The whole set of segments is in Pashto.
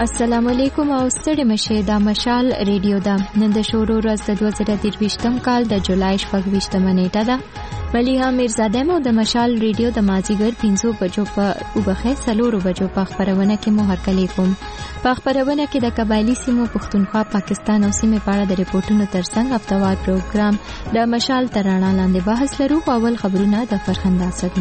السلام علیکم او ستړي مشه دا مشال ریډیو دا نن د شورو ورځ د 2023م کال د جولای 28مه نیټه ده مليها میرزاده مو د مشال ریډیو د مازیګر 5 بجو په وبخه سلورو بجو په خبرونه کې مو هرکلی کوم په خبرونه کې د قبایلی سیمو پښتونخوا پاکستان او سیمه په اړه د ریپورتونو ترڅنګ هفتوار پروګرام د مشال ترانه لاندې بحث لرو او اول خبرونه د فرخنده اسد.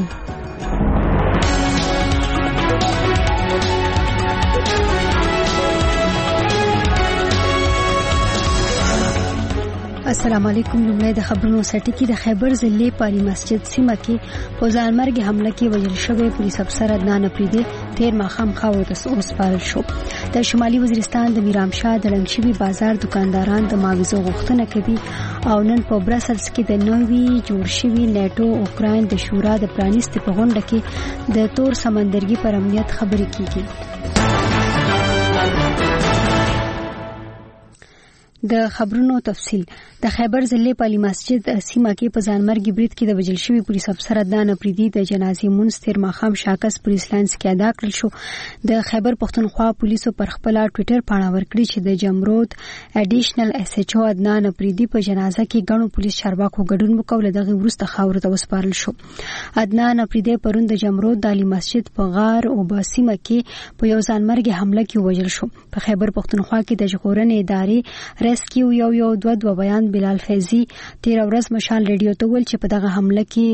السلام علیکم. لومړی د خبرونو سرټکی د خیبر ضلع پالي مسجد سیمه کې په ځانمرګ حمله کې وژل شوی پولیس افسر عدنان اپریدي تیر ماښام خاورو ته وسپارل شو. د شمالي وزیرستان د میرامشاه د لنګشوي بازار دکانداران د معاوضو غوښتنه کوي او نن په برسلز کې د نوې جوړ شوی نیټو اوکراین د شورا د پرانیست په غونډه کې د تور سمندرګي پر امنیت خبرې کیږي. د خبرونو تفصیل. د خیبر ضلع پالي مسجد سیمه کې په ځانمرګ برید کې د وژل شوی پولیس افسر عدنان اپریدي د جنازې مونږ تیر ماښام شاکس پولیس لاینز کې ادا کړل شو. د خیبر پښتونخوا پولیسو پر خپل ټوئیټر پاڼه ورکړي چې د جمرود اډیشنل اس ایچ او عدنان اپریدي په جنازه کې غنو پولیس چارواکو ګډون وکول دغه ورسته خاورو ته وسپارل شو. عدنان اپریدي پرون د جمرود د علي مسجد په غار او باسیمه کې په یو ځانمرګ حمله کې وژل شو. په خیبر پښتونخوا کې د ژغورنې ادارې ریسکیو یو دوه بیان بلال فیضی تیر ورځ مشال ریډیو ته ویل چې په دغه حمله کې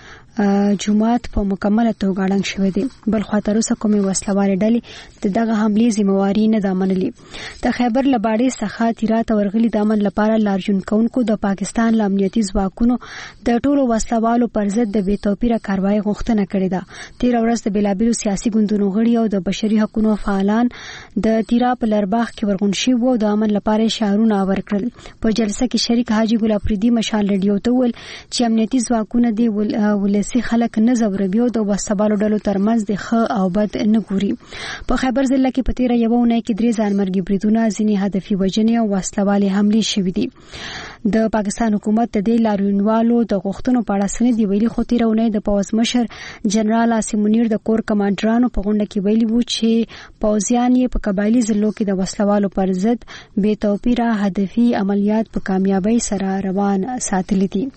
جمعات په مکمله توګه اړنګ شوې دي. بل خاطر اوسه کومې وسلوال ډلې دغه حمله ذمہواری نه دامنلي. د خیبر لباړې څخه تیرات ورغلي دامن لپاره لارجون کونکو د پاکستان امنیتي ځواکونو د ټولو وسلوالو پر ضد د بې توپیره کاروایی غوښتنه کړې ده. تیر ورځ د بلابلو سیاسي ګوندونو غړي او د بشري حقوقو فعالان د تیرا په لرباغ کې ورغون شي وو د امن لپاره شعارونه ورکړل. په جلسه کې شریک حاجی ګل افریدي مشال ریډیو ته ویل چې امنیتي ځواکونه دی ولسی خلک نه زوروي او د وسبالو ډلو ترمنځ د ښه او بد نه ګوري. په خیبر ضلع کې په تیر یو اونۍ کې 3 ځانمرګي بریدونه ځینې هدفي وژنې او وسلوالې حملې شوې دي. د پاکستان حکومت د دې لاریونوالو د غوښتنو په اړه سندې ویلي خو تیر اونۍ د پوځ مشر جنرال عاصم منیر د کور کمانډرانو په غونډه کې ویلي وو چې پوځیان یې په قبایلی ضلعو کې د وسلوالو پر ضد بې توپیره هدفي عملیات په کامیابی سره روان ساتلي دي.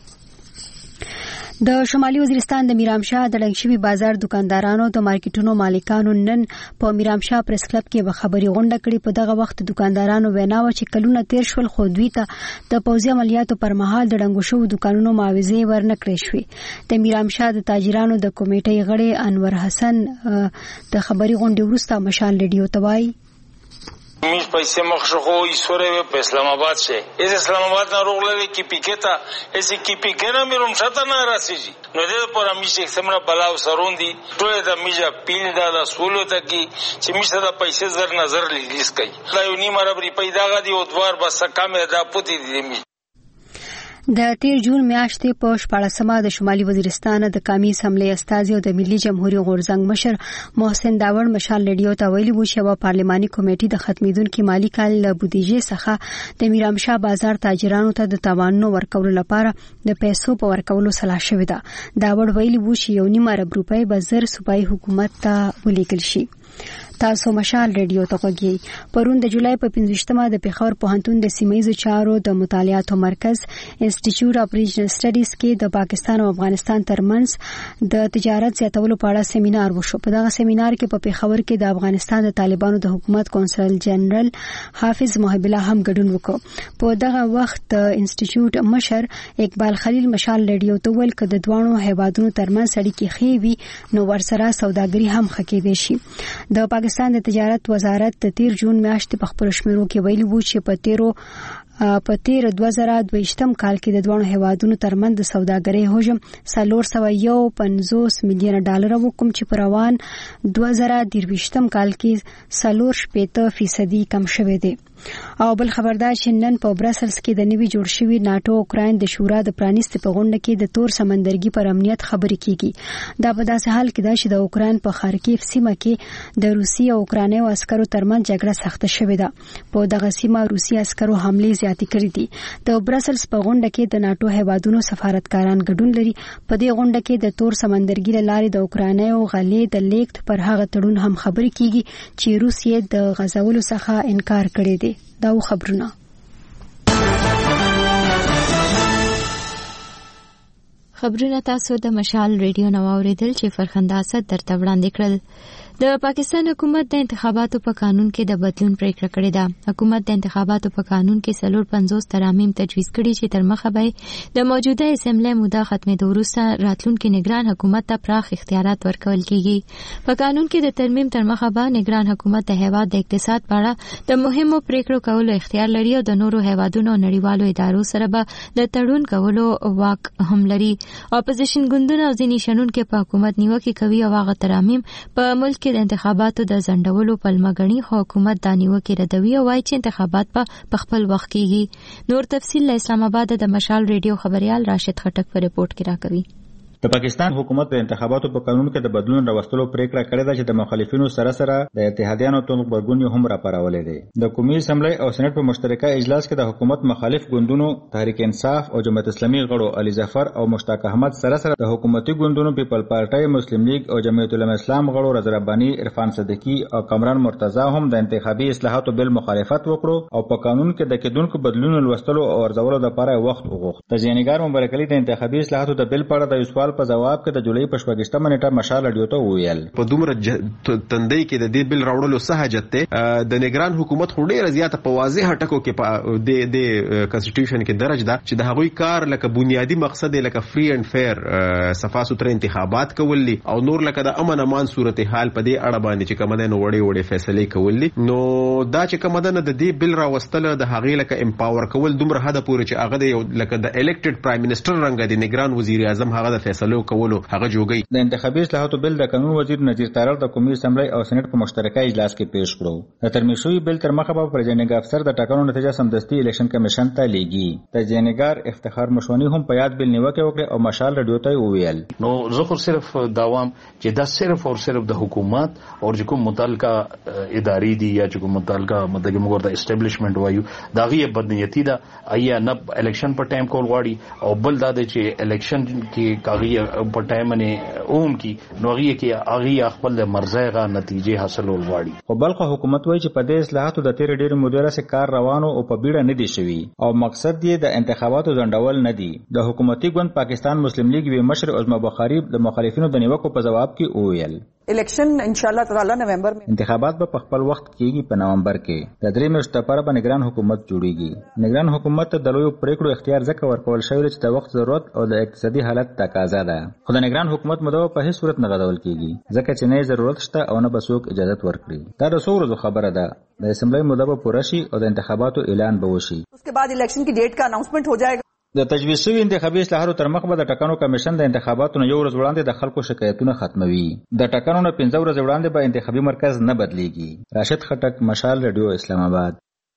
د شمالي وزیرستان د میرامشاه د لنګشوي بازار دکاندارانو د مارکیټونو مالکانو نن په میرامشاه پریس کلب کې به خبري غونډه کړې. په دغه وخت دکاندارانو وینا و چې کلونه تیر شول خو دوی ته د پوځي عملیاتو پر مهال د ډنګو شو دکانونو معاوضې ورنکړې شوې. د میرامشاه د تاجرانو د کمیټې غړي انور حسن د خبري غونډې وروسته مشال ریډیو ته وایي میش پیسې مخشخو ایسوره په اسلام آباد شه از اسلام آباد نه روغله کی پیکتا اسی کی پیکنا میروم شته نه راسیږي نو دې پر میشه سمره بلاو سروندي ټول د میجا پیل دا سولو ته کی چې میشه د پیسې زر نظر لیس کوي دا یو نیمه ربري پیدا غدي او دوار بس کمه دا پوتې دي. د تیر جون میاشتې په 14مه د شمالي وزیرستان د قومي اسمبلی استازي او د ملي جمهوریت غورځنګ مشر محسن داوړ مشال ریډیو ته ویلي و چې یو پارلماني کمیټه د ختمیدونکو مالی کال له بودیجې څخه د میرامشاه بازار تاجرانو ته د تاوانونو ورکولو لپاره د پیسو په ورکولو صلاح شوې ده. داوړ ویلي و چې 1.5 ارب روپۍ به زر صوبایي حکومت ته ولیکل شي. تاسو مشال ریډیو ته وګورئ. پرون د جولای په 15مه د پیښور پوهنتون د سیمایي چارو د مطالعاتو مرکز انسټیټیوټ اف ریجنل سټډیز کې د پاکستان او افغانستان ترمنځ د تجارت زیاتولو په اړه سیمینار وشو. په دغه سیمینار کې په پیښور کې د افغانستان د طالبانو د حکومت کونسل جنرال حافظ محب الله هم ګډون وکړ. په دغه وخت د انسټیټیوټ مشر اقبال خلیل مشال ریډیو ته ویل چې د دوه هیوادونو ترمنځ اړیکې ښې وي نو ورسره سوداګري هم ښه کېدای شي. د پاکستان د تجارت وزارت د تیر جون میاشتې په خپل شمیرو کې ویلي وو چې په تیر 2022 کال کې د دوه هیوادونو ترمنځ د سوداګرۍ حجم 450 ملیون ډالر وکم چې په روان 2023 کال کې 4.8% کم شوی دی. او بل خبردار شنن په برسلز کې د نوي جوړ شوی ناتو اوکراین د شورا د پرانیست په غونډه کې د تور سمندرګي پر امنیت خبرې کیږي. دا په داسې حال کې ده چې د اوکراین په خارکیف سیمه کې د روسي او اوکرانیو عسکرو ترمنځ جګړه سخته شوې ده. په دغه سیمه روسي عسکرو حملې زیاتې کړې دي. د برسلز په غونډه کې د ناتو هیوادونو سفارتکاران ګډون لري. په دې غونډه کې د تور سمندرګي له لارې د اوکرانیو غلې د لیکت پر هغه تړون هم خبرې کیږي چې روس یې د غزولو څخه انکار کړی دی. دا خبرونه تاسو د مشال ریډیو نو اوریدل چې فرخنده اسد درته وړاندې کړل. د پاکستان حکومت د انتخاباتو په قانون کې د بدلون پریکړه کړې ده. حکومت د انتخاباتو په قانون کې 450 ترامیم تجویز کړي چې تر مخه به د موجوده اسمبلی موده ختمېدو وروسته راتلونکي نگران حکومت ته پراخ اختیارات ورکول کیږي. په قانون کې د ترمیم تر مخه به نگران حکومت د هیواد د اقتصاد په اړه د مهمو پریکړو کولو اختیار لري او د نورو هیوادونو او نړیوالو ادارو سره به د تړون کولو واک هم لري. اپوزیشن ګوندونه او ځینې شنونکي په حکومت نیوکه کوي او هغه ترامیم په ملک کې د انتخاباتو د ځنډولو پلمه ګڼي، خو حکومت دا نیوکه ردوي او وايي چې انتخابات په خپل وخت کېږي. نور تفصیل له اسلام آباد د مشال ریډیو خبريال راشد خټک په ریپورت کې راکوي. د پاکستان حکومت د انتخاباتو په قانون کې د بدلون راوستلو پریکړه کړې ده چې د مخالفینو سره د اتحادیانو توغ برګون هم راپارولې دي. د قومي اسمبلی او سېنات په مشترکه اجلاس کې د حکومت مخالف ګوندونو تحریک انصاف او جماعت اسلامي غړو علي ظفر او مشتاق احمد سره د حکومتي ګوندونو پیپل پارټي، مسلم لیگ او جمعیت العلماء اسلام غړو رضا رباني، عرفان صدیقي او کامران مرتضی هم د انتخابي اصلاحاتو بل مخالفت وکړو او په قانون کې د کېدونکو بدلونونو لوستلو او ارزولو لپاره وخت وغوښت. تجزیه‌نګار مبارک علي د انتخابي اصلاحاتو د بل په اړه د سوال په جواب کې د جولای په 28 نیټه مشال رادیو ته ویل په دومره تندې کې د دې بل راوړلو سہجت ته د نگران حکومت خو ډیره زیاته په واضح ټکو کې د کانسټیټیوشن کې درج ده چې د هغوی کار لکه بنیادی مقصد لکه فری اینڈ فیر صفا سوتره انتخابات کول دي او نور لکه د امن امان صورتحال په دې اړه باندې چې کومه نه وړي فیصله کول دي. نو دا چې کومه نه د دې بل راوستله د هغې لکه امپاور کول دومره حد پورې چې هغه لکه د الیکټډ پرایم منسٹر رنګ د نگران وزیر اعظم هغه د فیصلو کولو د انتخابي اصلاحاتو بل د قانون وزیر نذیر تارړ د قومي اسمبلی او سېنات په مشترکه اجلاس کې پیښ کړو. د ترمیم شوی بل تر مخه به پرېزیدنټ افسر د ټاکنو نتیجه سمدستي الیکشن کمیشن ته لیږي. تجزیه‌نګار افتخار مشونی هم په یاد بل نیوکه وکړه او مشال رادیو ته وویل نو زه خو صرف داوام چې دا صرف او صرف د حکومت او چې کوم متعلقه ادارې دي یا چې کوم متعلقه مګر د اسټابلیشمنت وایو دا غي بدنیتی ده ایا نه الیکشن په ټایم کول غواړي او بل دا چې الیکشن کې کاغي په ټایم نه اوم کی نوغي کې اغي خپل مرزایغه نتیجې حاصلول غواړي. خو بلخه حکومت وایي چې په دې اصلاحاتو د تیر ډیر مدیره سره کار روانو او په بیړه نه دي شوی او مقصد یې د انتخاباتو ځنډول نه دي. د حکومتي ګوند پاکستان مسلم لیگ وی مشر عظما بخاری د مخالفینو د نیوکو په جواب کې وویل الیکشن ان شاء الله تعالی نومبر میں انتخابات په خپل وخت کېږي. په نومبر کې د درې میاشتو لپاره به نگران حکومت جوړیږي. نگران حکومت ته د لویو پریکړو اختیار ځکه ورکول شوی چې د وخت ضرورت او د اقتصادي حالت تقاضا ده. خو د نگران حکومت مدعو په هیڅ صورت نه غدول کېږي ځکه چې نه ضرورت شته او نه به څوک اجازه ورکړي. دا د څو ورځو خبره ده. د اسمبلی موده به پوره شي او د انتخاباتو اعلان به وشي. اس کے بعد الیکشن کی ډیټ کا اناؤنسمنٹ ہو جائے گا. د تجویز شوی انتخابي اصلاحاتو تر مخه به د ټاکنو کمیشن د انتخاباتو نه یو ورځ وړاندې د خلکو شکایتونه ختموي. د ټاکنو نه 15 ورځې وړاندې به انتخابي مرکز نه بدلیږي. راشد خټک، مشال ریډیو، اسلام آباد.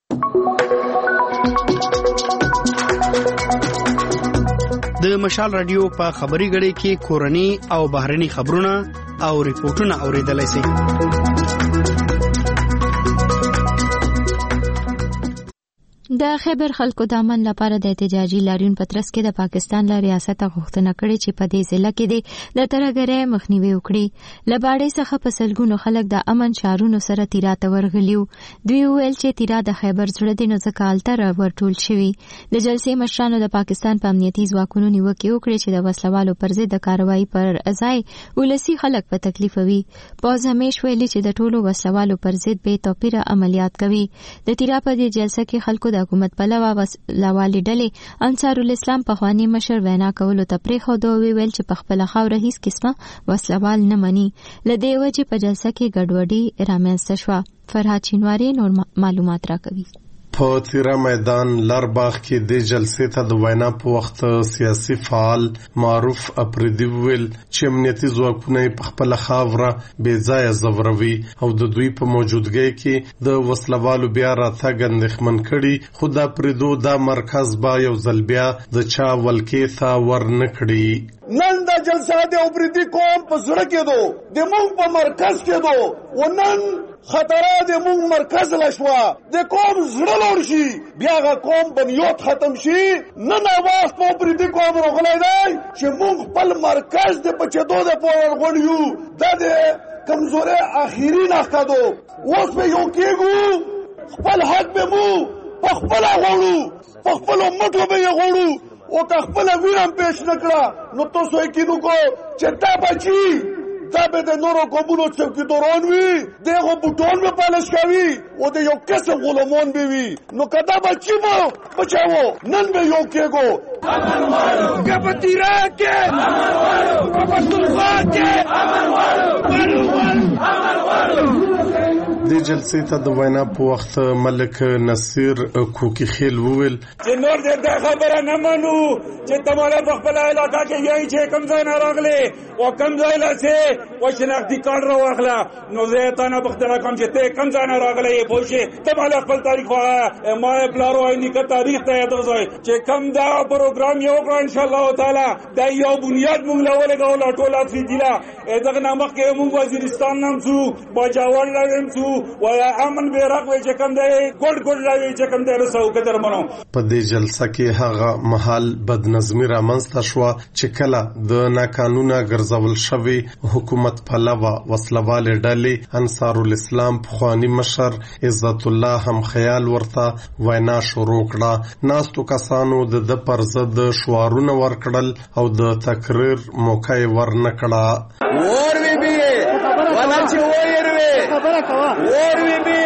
د مشال رادیو په خبري غړي کې کورني او بهرني خبرونه او ریپورتونه اوریدلای شئ. د خیبر خلکو د امن لپاره د احتجاجي لاریون پترس کې د پاکستان له ریاست غوښتنه کړې چې په دې ضلع کې د ترهګرۍ مخنیوي وکړي. له باړې څخه په سلګونو خلک د امن شعارونو سره تیرا ته ورغلیو. دوی ویل چې تیرا د خیبر زړه دی نو ځکه هلته ورټول شوي. د جلسې مشرانو د پاکستان په امنیتي ځواکونو نیوکې وکړې چې د وسلوالو پر ضد د کاروایي پر ځای ولسي خلک په تکلیفوي. پوځ همیش ویلي چې د ټولو وسلوالو پر ضد بې توپیره عملیات کوي. د تیرا په دې جلسه کې خلکو د حکومت پلوه وسلوالې ډلې انصار الاسلام پخوانی مشر وینا کولو ته پرېښود او ویل چې په خپله خاوره هیڅ قسمه وسلوال نه مني. له دې وجې په جلسه کې ګډوډي رامنځته شوه. فرهاد چینواری نور معلومات راکوي. په تیرا میدان لارباغ کې د جلسې ته د وینا په وخت سیاسي فعال معروف اپریدي ویل چې امنیتي ځواکونه په خپل خاوره بې ځایه ځوروي او د دوی په موجودګۍ کې د وسلوالو بیا راتګ اندېښمن کړي، خو د اپریدو دا مرکز به یو ځل بیا د چا ولکې ته ورنه کړي. نن دا جلسه د اپریدي قوم په زړه کې دو، د مونږ په مرکز کې دو، و نن خطره د مونږ مرکز لشوا د قوم زړه لور شي، بیا غا قوم بنیاد ختم شي. نن اواز په اپریدي قوم راغلی دی چې مونږ خپل مرکز د بچېدو د پوهر غوڼ یو، دا د کمزورۍ آخري نښه دو. اوس به یو کېږو، خپل حق به مو په خپله غواړو، په خپلو مټو به یې غواړو، او که خپله وینه پیش نه کړه نو تاسو یقین وکړو چې دا بچي دا به د نورو قومونو څوکیداران وي، دغه بوټان به پالش کوي او د یو قسم غلامان به وي. نو که دا بچي به بچاوو نن به یو کېږو. امن غواړو که په تیرا کې، امن غواړو که په پښتونخوا کې، امن غواړو امن غواړو. د جلسې ته د وینا په وخت ملک نصیر کوکی خیل وویل چې نور دې دا خبره نه منو چې تماله په خپل علاقه کې یای چې کوم ځای نه راغلي او کوم ځای لاسه او شناختی کارت را واخله، نو زه ته نه بختره کوم چې ته کوم ځای نه راغلي پوښي تماله خپل تاریخ واه ما پلارو اینی کا تاریخ ته یاد وځي چې کوم دا پروګرام یو کړ ان شاء الله تعالی دا یو بنیاد مونږ لولګو لا ټوله فریدیلا دغه نامه کې مونږ وزیرستان نام سو باجاوړ لایم سو ویا امن به راغوي چې کوم دی ګډ لاوي چې کوم دی رسو قدر منو. په دې جلسه کې هغه محل بدنظمی رامنځته شو چې کله د ناقانونه ګرځول شوی حکومت پلوه وسلواله ډلې انصار الاسلام پخوانی مشر عزت الله هم خیال ورته وینا شروع کړه. ناستو کسانو د پر ضد شعارونه ورکړل او د تقریر موقع ورنه کړه. اور وی بی ولا چې وایروي خبره کوا اور وی بی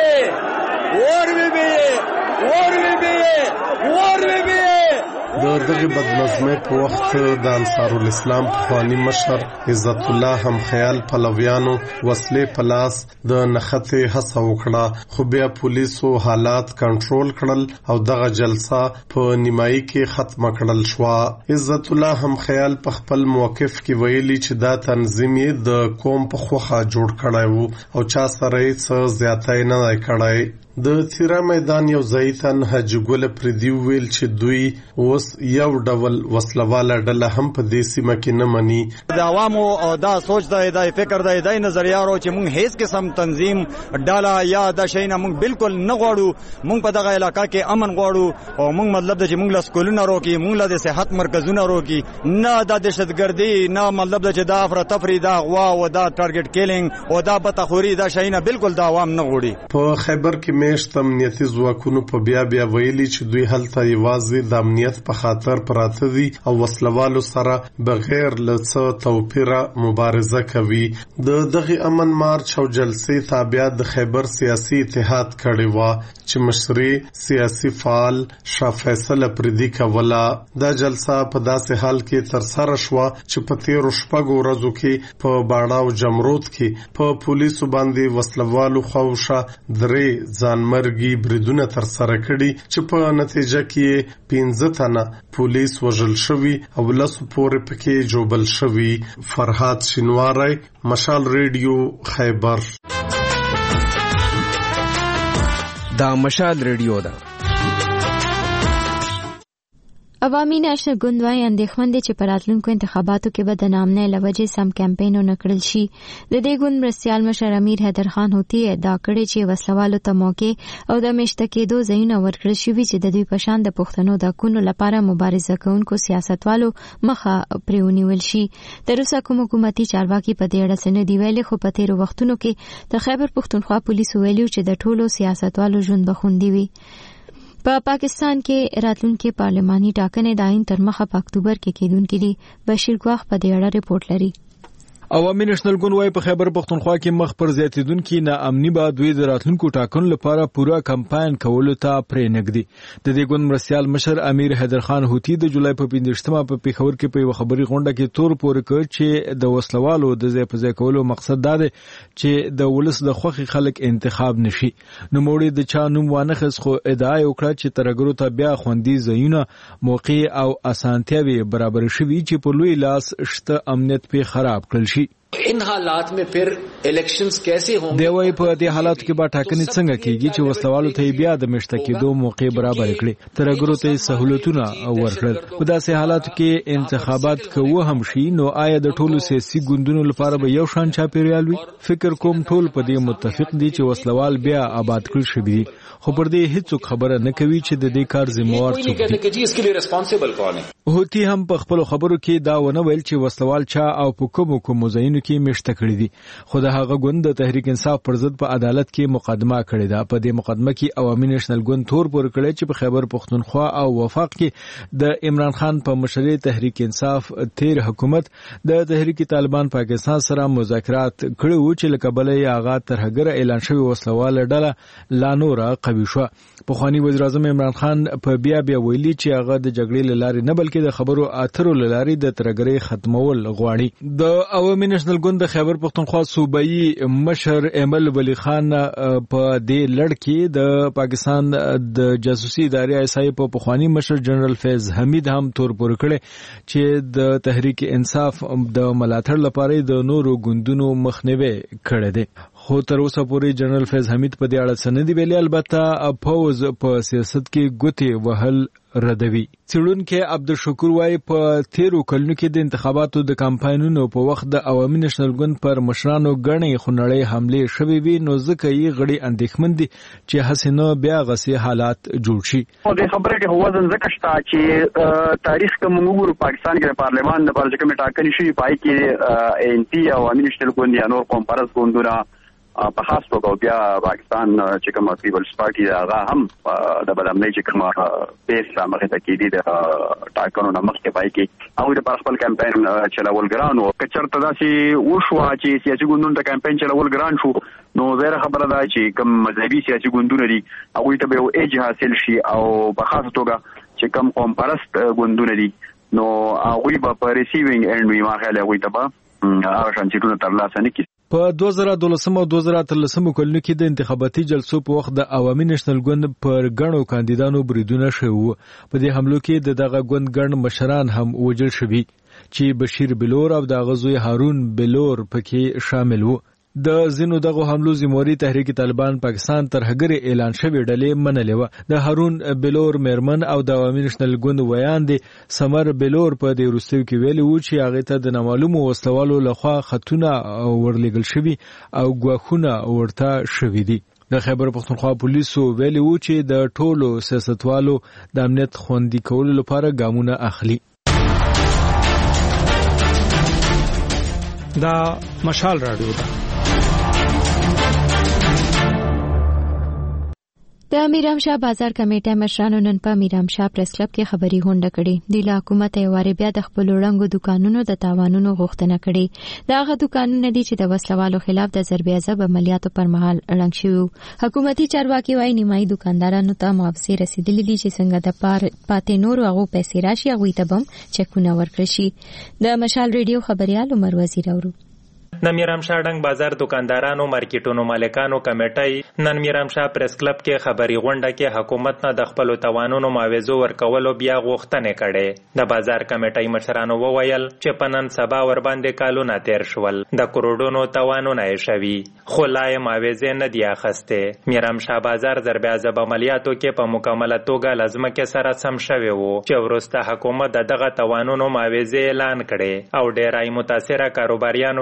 اور وی بی اور وی بی اور وی بی. د دغه بدنظمۍ په وخت د انصار الاسلام پخوانی مشر عزت الله هم خیال پلویانو وسلې په لاس د نښتې هڅه وکړه، خو بیا پولیسو حالات کنټرول کړل او دغه جلسه په نیمایي کې ختمه کړل شوه. عزت الله هم خیال په خپل موقف کې ویلي چې دا تنظیم یې د قوم په خوخه جوړ کړی وو او چا سره یې څه زیاتی نه دی کړی. د تیرا میدان یو ځایتن حاجی ګل پردي ویل چې دوی اوس یو ډول وسلواله ډله هم په دې سیمه کې نه مني. د عوامو او دا سوچ دی د فکر دی د نظریه ورو چې مونږ هیڅ قسم تنظیم ډاله یا د شینه مونږ بالکل نه غواړو. مونږ په دغه علاقہ کې امن غواړو او مونږ مطلب د چې مونږ له سکولونو روکي، مونږ له صحت مرکزونو روکي، نه د دهشتګردي، نه مطلب د چې دا افراطفری، دا غوا او دا ټارګټ کیلینګ او دا بتخوري دا شینه بالکل د عوام نه غواړي. په خیبر کې میشت امنیتي ځواکونو په بیا ویلي چې دوی هلته یوازې د امنیت په خاطر پراته دي او وسلوالو سره بغیر له څه توپیره مبارزه کوي. د دغه امن مارچ او جلسې تابع د خیبر سیاسي اتحاد کړی و چې مشري سیاسي فعال شاه فیصل اپریدي کوله. دا جلسه په داسې حال کې تر سره شوه چې په تیرو شپږو ورځو کې په باړه او جمرود کې په پولیسو باندې وسلوالو خوشه درې ځانمرګي بریدونه تر سره کړي چې په نتیجه کې 15 تنه پولیس وژل شوي او 10 پورې پکې جوبل شوي. فرهاد شینواری، مشال ریډیو، خیبر. دا مشال ریډیو ده. عوامي نشر ګوند وايي اندېښمن دي چې په راتلونکو انتخاباتو کې به د نامنۍ له وجې سم کمپاینونه کړل شي. د دې ګوند مرستیال مشر امیر حیدر خان هوتي ادعا کړې چې وسلوالو ته موقع او د میشته کېدو ځایونه ورکړل شوي چې د دوی په شان د پښتنو د حقونو لپاره مبارزه کوونکو سیاستوالو مخه پرې ونیول شي. تر اوسه کوم حکومتي چارواکي په دې اړه څه نه دي ویلي، خو په تېرو وختونو کې د خیبر پښتونخوا پولیسو ویلي چې د ټولو سیاستوالو ژوند به خوندي وي. په پاکستان کې راتلونکي پارلماني ټاکنې د عین تر مخه په اکتوبر کې کېدونکې دي. بشیر ګواخ په دې اړه ریپورت لري. عوامي نېشنل ګوند وايي په خیبر پختونخوا کې مخ پر زیاتیدونکو ناامني به دوی د راتلونکو ټاکنو لپاره پوره کمپاین کولو ته پرې نږدي. د دې ګوند مرستیال مشر امیر حیدر خان هوتی د جولای په 15مه په پیښور کې په خبري غونډه کې تور پورې کړ چې د وسلوالو د ځای په ځای کولو مقصد دا دی چې د ولس د خوخي خلک انتخاب نشي. نو موړي د چا نوم وانه خس خو ادعا وکړه چې ترګرو ته بیا خوندي ځایونه موقع او اسانتیاوي برابر شوي چې په لوی لاس شته امنیت په خراب کړل شي. इन हालात में फिर इलेक्शंस कैसे होंगे دی وای په دې حالاتو کې به ټاکنې څنګه کیږي چې وسلوالو ته بیا د مشته کېدو موقع برابر کړي ترګرو ته سہولتونه ورکړل. په داسې حالاتو کې انتخابات کوو هم شي نو آیا د ټولو سیاسي ګوندونو لپاره به یو شان چاپیریال وي؟ فکر کوم ټول په دې متفق دي چې وسلوال بیا آباد کړل شي دي خو پر دې هیڅ خبره نه کوي چې د دې کار ذمہوار څوک دی. هوتی هم په خپل خبرو کې دا ونه ویل چې وسلوال چا او په کوم مزاینو کې مشته کړی دي خو د هغه ګوند د تحریک انصاف پر ضد په عدالت کې مقدمه کړې ده. په دې مقدمه کې عوامي نېشنل ګوند تور پورې کړی چې په خیبر پختونخوا او وفاق کې د عمران خان په مشرۍ تحریک انصاف تیر حکومت د تحریک طالبان پاکستان سره مذاکرات کړي وو چې لکبل یې هغه ترهګر اعلان شوی وسلوال ډله لا نور قوي شو. پخوانی وزیر اعظم عمران خان په بیا ویلي چې هغه د جګړې لارې نه بلکې د خبرو اترو لارې د ترهګرۍ ختمول غواړي. د عوامي نېشنل ګوند د خیبر پختونخوا صوبایي مشر ایمل ولی خان په دې لړ کې د پاکستان د جاسوسي ادارې ایسای په پخوانی مشر جنرال فیض حمید هم تور پورې کړي چې د تحریک انصاف د ملاتړ لپاره د نورو ګوندونو مخنیوي کړی دی. خو تر اوسه پورې جنرال فیض حمید په دې اړه څه نه دی ویلي. البته فوز په سیاست کې ګوتې وهل ردوي. څېړونکي عبدالشکور وايي په تیرو کلونو کې د انتخاباتو د کمپاینونو په وخت د عوامي نېشنل ګوند پر مشرانو غنې خونړۍ حملې شوې وي نو ځکه یې غړي اندېښمن دي چې حسینو بیا غسي حالات جوړ شي. د خبره کې وزن ځکه شته چې تاریخ کوم وګورو پاکستان کې پارلمان د پرځ کوم ټاکنې شوې پای کې ان پی عوامي نېشنل ګوند یا نور کمپارس ګوندونه په خاص توګه بیا پاکستان چې کوم پیپلز پارټي هغه هم د بدامنۍ چې کوم پیس مخه ته کېدی د ټاکنو مخکې پای کې او د خپل کمپاین چلول ګران او کچرته داسې وشو چې سیاسي ګوندونو ته کمپاین چلول ګران شو نو زه خبره ده چې کوم مذهبي سیاسي ګوندونه دي هغه ته به یو ایج حاصل شي او په خاص توګه چې کوم قوم پرست ګوندونه دي نو هغه به په ریسیوینګ اینډ وی ما خیال هغه ته به هغه شانتیونه ترلاسه نه کړي. په 2012 او 2013 کلونو کې د انتخاباتي جلسو په وخت د عوامي نېشنل ګوند پر غنو کاندیدانو بریدونه شوه. په دې حملو کې دغه ګوند ګڼ مشران هم وژل شوي چې بشیر بلور او د غزوی هارون بلور پکې شامل وو. د زینو دغه حملو ذمہواری تحریک طالبان پاکستان ترهګر اعلان شوی ډلې منلې و. د هارون بلور میرمن او د عوامي نېشنل ګوند ویان دي سمر بلور په دې وروستیو کې ویلي وو چې هغه ته د نامعلومو وسلوالو لخوا خطونه ورلېږل شوي او ګواښونه ورته شوي دي. د خیبر پختونخوا پولیسو ویلي وو چې د ټولو سیاستوالو د امنیت خوندي کولو لپاره ګامونه اخلي. دا مشال رادیو ده. د میرام شاه بازار کمیټه مشرانو نن په میرام شاه پریس کلب کې خبري غونډه کړې. د حکومت یې واره بیا د خپل وړاندو دکانونو د تاوانونو غوښتنه کړې. داغه دکانونه دي چې د وسلوالو خلاف د ضربې عذاب عملیاتو پر مهال اړنګ شوي. حکومتي چارواکي وايي نیمایي دکاندارانو ته معاوضې رسیدلې دي چې څنګه د پاتې نورو هغو پیسې راشي هغوی ته بم چکونه ورکړي شي. د مشال ریډیو خبريال عمر وزیر اورو. د میرام شاه ډنګ بازار دکاندارانو مارکیټونو مالکانو کمیټې نن میرام شاه پریس کلب کې خبري غونډه کې حکومت نه د خپل توانونو معاوضه ورکولو بیا غوښتنه کړې. د بازار کمیټې مشرانو وویل چې په نن سبا ور باندې کالونه تیر شول د کروڑونو توانونه یې شوي خو لا یې معاوضه نه دی اخسته. میرام شاه بازار ضربې عذاب عملیاتو کې په مکمله توګه لازمه کې سره سم شوی وو چې ورسته حکومت دغه توانونو معاوضه اعلان کړي او ډېرای متاثره کاروباریانو کې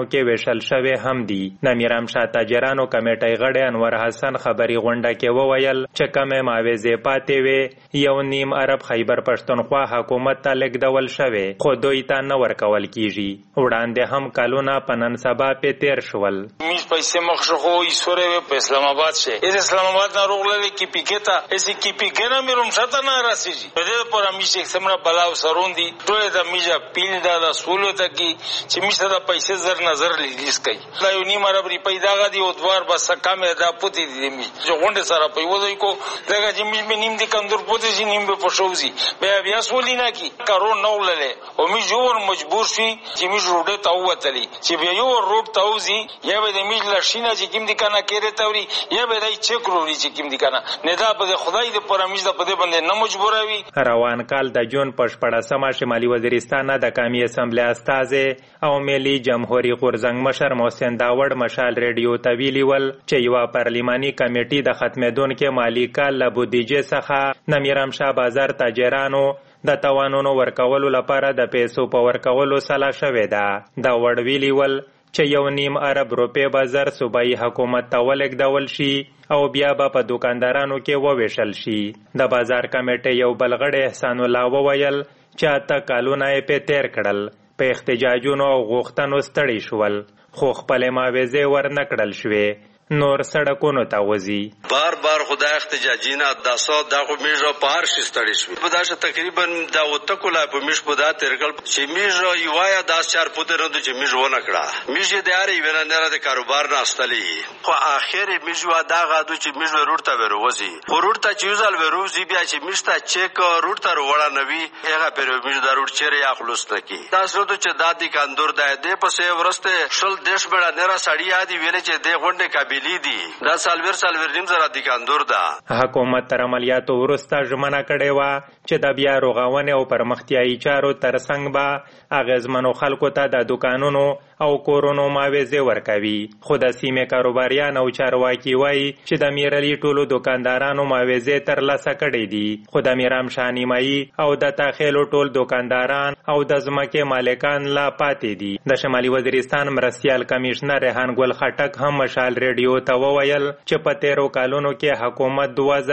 وویشل شوی هم دي. د میرامشاه تاجرانو کمیټې غړی انور حسن خبري غونډه کې وویل چې کمې معاوضې پاتې وې 1.5 ارب خیبر پښتونخوا حکومت ته لیږدول شوی خو دوی ته نه ورکول کیږي. وړاندې هم کلونه په نن سبا په تیر شول. میز پیسې مخشخو ایسوره په اسلام آباد شه از اسلام آباد نه روغله کی پیکتا اسی کی پیکنا میروم شته نه راسیږي. په دې پر میشه سمره بلاو سروندي ټول د میجا پیل دا سولو ته کی چې میشه د پیسې زر نظر لیدیس کوي. دا یو نیم ارب روپۍ دا غدي او دوار بس کمه دا پوتی دي می جو غونډه سره په وځي کو دغه چې می نیم دي کندور پوتی شي نیم په پښوزي بیا سولینا کی کارو نو لله او می جوړ مجبور شي چې می روډه ته وتلی چې بیا یو روډ توزي یا به د می لښینه چې کیم دي کنه کېره توري یا به دای چک وروړي چې کیم دي کنه نه دا په خدای د پرمیز د پدې باندې نه مجبوروي. روان کال د جون پښپړسمه شمالي وزیرستان د قومي اسمبلی استازي او ملي جمهوریت غورزنګ مشر محسن داوړ مشال ریډیو ته ویلي ول چې یو پارلیماني کمیټې د ختمېدونکو مالی کال له بودیجې څخه د میرامشاه بازار تاجرانو د توانونو ورکولو لپاره د پیسو په ورکولو سلا شوې ده. داوړ ویلي ول چې 1.5 ارب روپۍ به زر صوبایي حکومت ته ولېږدول شي او بیا به په دکاندارانو کې وویشل شي. د بازار کمیټې یو بل غړی احسان الله وویل چې 8 کالونه یې په تیر کړل په احتجاجونو او غوښتنو ستړي شول خو خپلې معاوضې ورنه کړل شوې. نور سړکونو ته وځي. بار بار خدای احتجاجینا داسو دا خو میژه پار شي ستړي شو په داشه تقریبا دا وته کولا په میش په دا ترګل چې میژه یوایا داس چار پودره د چې میژه ونه کړه میژه د اړې ورنره د کاروبار نه استلی خو اخر میژه دا غادو چې میژه روړ ته وروزي روړ ته چې وزل وروزي بیا چې میشته چک روړ ته وړه نوي هغه پر میژه د روړ چیرې یا خلوص نکي تاسو ته چې دادی کاندور د پسې ورسته شل دیش بڑا نرا سړی ادي ویل چې د غونډه قابلیدي دا سالور نیم زره دي کاندور دا. حکومت تر عملیاتو وروسته ژمنه کړې وه چې د بیا رغونې او پرمختیایي چارو ترڅنګ به اغېزمنو خلکو ته د دکانونو او کورونو معاوضې ورکوي. خو د سیمې کاروباریان او چارواکي وایي چې د میرعلي ټولو دکاندارانو معاوضې ترلاسه کړې دي خو د میرامشاه نیمایي او د تاخیلو ټول دکانداران او د ځمکې مالکان لا پاتې دي. د شمالي وزیرستان مرستیال کمیشنر ریحان ګل خټک هم مشال ریډیو ته وویل چې په تیرو کالونو کې حکومت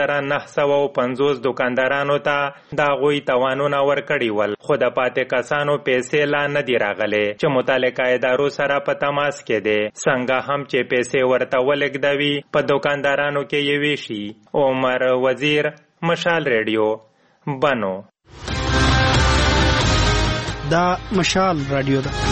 2950 دکاندارانو ته د هغوی توانونه ورکړي ول خو د پاتې کسانو پیسې لا نه دي راغلې چې متعلقه ادارو سره په تماس کې دي. څنګه هم چې پیسې ورته ولېږدوي په دکاندارانو کې یې ویشي. عمر وزیر، مشال ریډیو، بنو. دا مشال رادیو ده.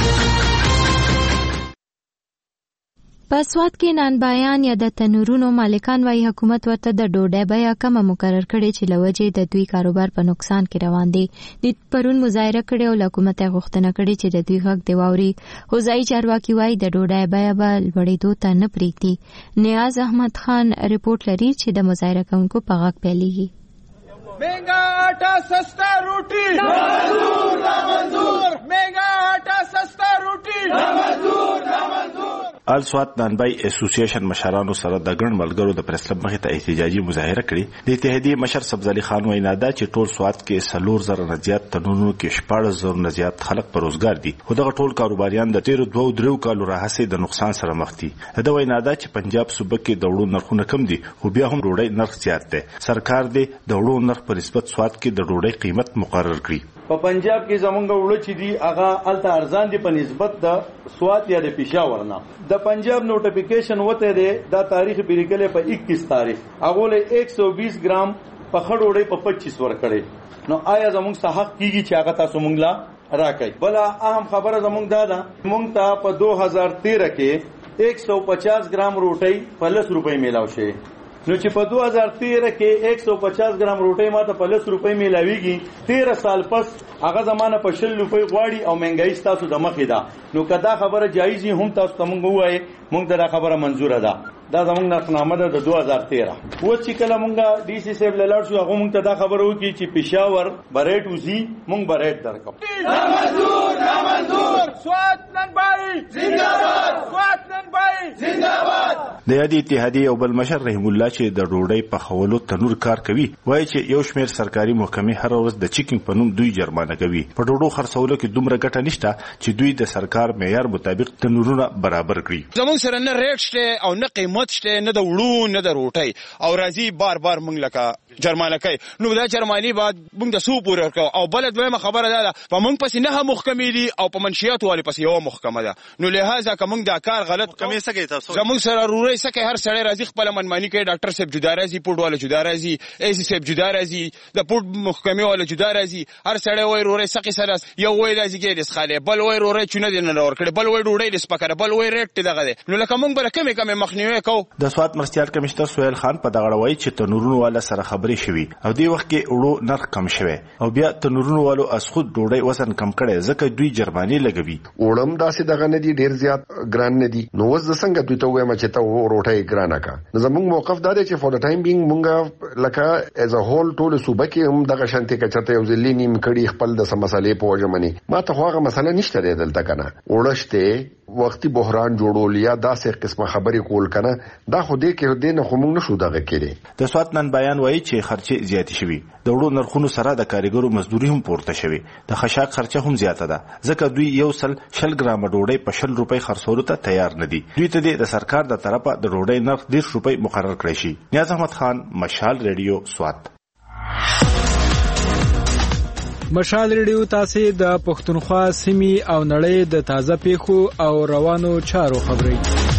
په سوات کې نانبایان یا د تنورونو مالکان وايي حکومت ورته د ډوډۍ بیه کمه مقرر کړې چې لوجې د دوی کاروبار په نقصان کې روان دي. د پرون مظاهره کړې او حکومت غوښتنه کړې چې د دوی حق دی واوري. حوزايي چارواکي وايي د ډوډۍ بیه به لوړېدو ته نه پرېږدي. نیاز احمد خان رپورټ لري چې د مظاهره کوونکو په غږ پیلېږي. महंगा आटा सस्ता रोटी नामंजूर नामंजूर महंगा आटा सस्ता रोटी नामंजूर नामंजूर. ال سوات نانبای اسوسییشن مشرانو سره د ګڼ ملګرو د پرسکلب مخې ته احتجاجي مظاهره کړې. د اتحادیې مشر سبزالي خان وینا ده چې ټول سوات کې 4000 نه زیات تنورونو کې 14000 نه زیات خلک په روزګار دي خو دغه ټول کاروباریان د تیر 2-3 کالو راهیسې د نقصان سره مخ دي. دا وینا ده چې پنجاب صوبه کې د وړو نرخونه کم دي خو بیا هم ډوډۍ نرخ زیات دی. سرکار دې د وړو نرخ په نسبت سوات کې د ډوډۍ قیمت مقرر کړي. په پنجاب کې زمونږ وړو چې دي هغه الته ارزان دي په نسبت د سوات یا د پېښور نه. د پنجاب نوټیفیکیشن وته دی دا تاریخ بیرکلې په 21 تاریخ هغه له 120 ګرام په خړوړې په 25 ور کړي. نو آیا زمونږ څه حق کیږي چې هغه تاسو مونږ لا راکړي؟ بل اهم خبره زمونږ دا ده مونږ ته په 2013 کې 150 ګرام روټي په 10 روپۍ میلاو شي. نو چې په 2013 کې 150 ګرام روټي ماته په 10 روپۍ میلاويږي 13 سال پس هغه زمانه په 60 روپۍ غواړي او مهنګای تاسو د مخې ده. نو کدا خبره جایز هم تاسو ته مونږ وایي مونږ دا خبره منزوره ده. دا زمونږ نقنامه ده د 2013. و چې کله مونږه ډي سي سیب لاړ شو هغه مونږ ته دا خبره وکړي چې پېښور بریټ وزي مونږ بریټ درکو. نامنظور نامنظور سوات نن بای زنده‌باد سوات نن بای د یادې اتحادیې یو بل مشر رحیم الله چې د ډوډۍ پخولو تنور کار کوي وایي چې یو شمېر سرکاري محکمې هر ورځ د چیکینګ په نوم دوی جرمانه کوي. په ډوډۍ خرڅولو کې دومره ګټه نشته چې دوی د سرکار معیار مطابق تنورونه برابر کړي. زموږ سره نه ریټ شته او نه قیمت شته، نه د وړو نه د روټۍ، او راځي بار بار موږ لکه جرمانه کوي. نو دا جرماني بعد موږ د سو پورې ورکو. او بل دویمه خبره ده په موږ پسې نه محکمې دي او په منشیات والے پسې یو محکمه ده. نو لہذا که موږ دا کار غلط کمې سګي تاسو زموږ سره روري سکه هر سړی راځي خپل منمانی کوي. ډاکټر صاحب جدا راځي، پوډ والا جدا راځي، ایسی صاحب جدا راځي، د پوډ محکمې والا جدا راځي. هر سړی وای روري سکه سره یو وای راځي کې دس خاله، بل وای روري چونه دین نه ور کړي، بل وای ډوډۍ دس پکره، بل وای ریټ دغه ده. نو لکه موږ بل کمې مخنیوي کو. د سوات مرستيال کمشنر سہیل خان په دغه وایي چې تنورونو والا سره خبرې شوي او دی وخت کې وړو نرخ کم شوی او بیا تنورونو والو از خود ډوډۍ وزن کم کړي ځکه دوی جرماني لګوي. وړم داسې دغه نه دي ډیر زیات ګران نه دي. نو وز څنګه دوی ته وایم چې ته روټۍ ګرانه کا. زموږ موقف دا دی چې فور د ټایم بینګ مونږ لکه از ا هول ټول صوبه کې هم دغه شانتي کچته یو ځلې نیم کړي خپل د مسالې په وجه مني. ما ته هغه مسله نشته دی دلته کنه وړشته وختي بحران جوړول یا داسې قسمه خبرې کول کنه دا خو دې کې دې نه خو مونږ نشو دغه کړي. د سوات نن بیان وایي چې خرچه زیات شوي، د وړو نرخونو سره د کارګرو مزدوري هم پورته شوي، د خشاک خرچه هم زیاته ده ځکه دوی یو سل 100 ګرام ډوډۍ په 100 روپۍ خرڅولو ته تیار نه دي. دوی ته د سرکار د طرفه د ډوډۍ نرخ 10 روپۍ مقرر کړی شي. نیاز احمد خان، مشال ریډیو، سوات. مشال ریډیو تاسو د پښتونخوا سیمې او نړۍ د تازه پیښو او روانو چارو خبري.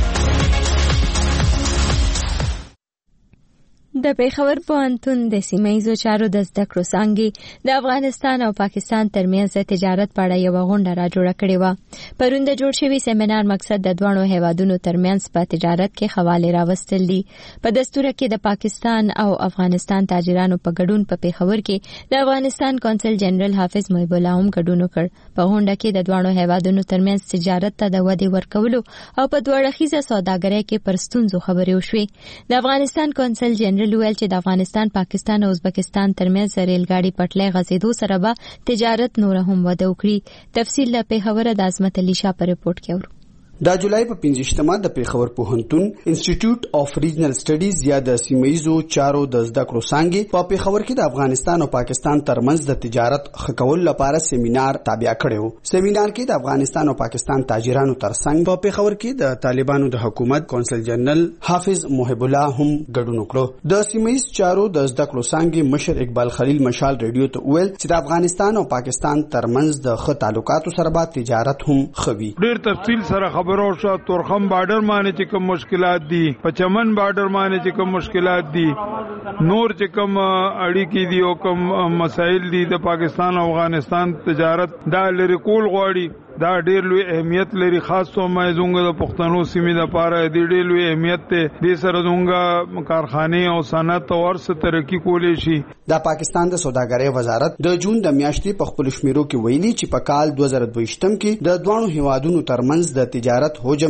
د پیښور پوهنتون د سیمه‌ایزو چارو د زده کړو څانګې د افغانستان او پاکستان ترمنځ د تجارت په اړه یو غونډه را جوړه کړې و. پرون د جوړ شوی سیمینار مقصد د دوه هیوادونو ترمنځ په تجارت کې خواله راوستل دي. په دستور کې د پاکستان او افغانستان تاجرانو په ګډون په پیښور کې د افغانستان کونسل جنرال حافظ محب الله هم ګډون وکړ. په غونډه کې د دوه هیوادونو ترمنځ تجارت ته د ودې ورکولو او په دوه اړخیزه سوداګرۍ کې پر ستونزو خبرې وشوې. د افغانستان کونسل جنرال ویل چې د افغانستان، پاکستان او ازبکستان ترمنځ ریل ګاډي پټلۍ غځېدو سره به تجارت نور هم وده وکړي. تفصیل له پیښور د عظمت علي شاه په رپورت کې اورو. د جولای په 15مه د پیښور پوهنتون انسټیټیوټ اف ریجنل سټډیز یا د سیمه‌ایزو چارو د زده کړو څانګې په پیښور کې د افغانستان او پاکستان ترمنځ د تجارت ښه کولو لپاره سیمینار تابع کړو. سیمینار کې د افغانستان او پاکستان تاجرانو ترڅنګ په پیښور کې د طالبانو د حکومت کونسل جنرال حافظ محب الله هم ګډون وکړو. د سیمه‌ایز چارو د زده کړو څانګې مشر اقبال خلیل مشال ریډیو ته ویل چې د افغانستان او پاکستان ترمنځ د ښه تعلقاتو سره به تجارت هم خوي. ډېر تفصیل سره خبرو شو. تورخم بارډر باندې چې کوم مشکلات دي، پچمن بارډر باندې چې کوم مشکلات دي، نور چې کوم اړیکې دي او کوم مسایل دي د پاکستان او افغانستان تجارت دا لري کول غواړي. دا ډېر لوی اهمیت لري، خاص تو مې زونګه د پښتنو سیمې لپاره د ډېر لوی اهمیت ته د سره زونګه کارخانه او صنعت او ورسره ترقی کولې شي. د پاکستان د سوداګرۍ وزارت د جون د میاشتې په خپل شمیرو کې ویلي چې په کال 2022 کې د دوه هیوادونو ترمنځ د تجارت حجم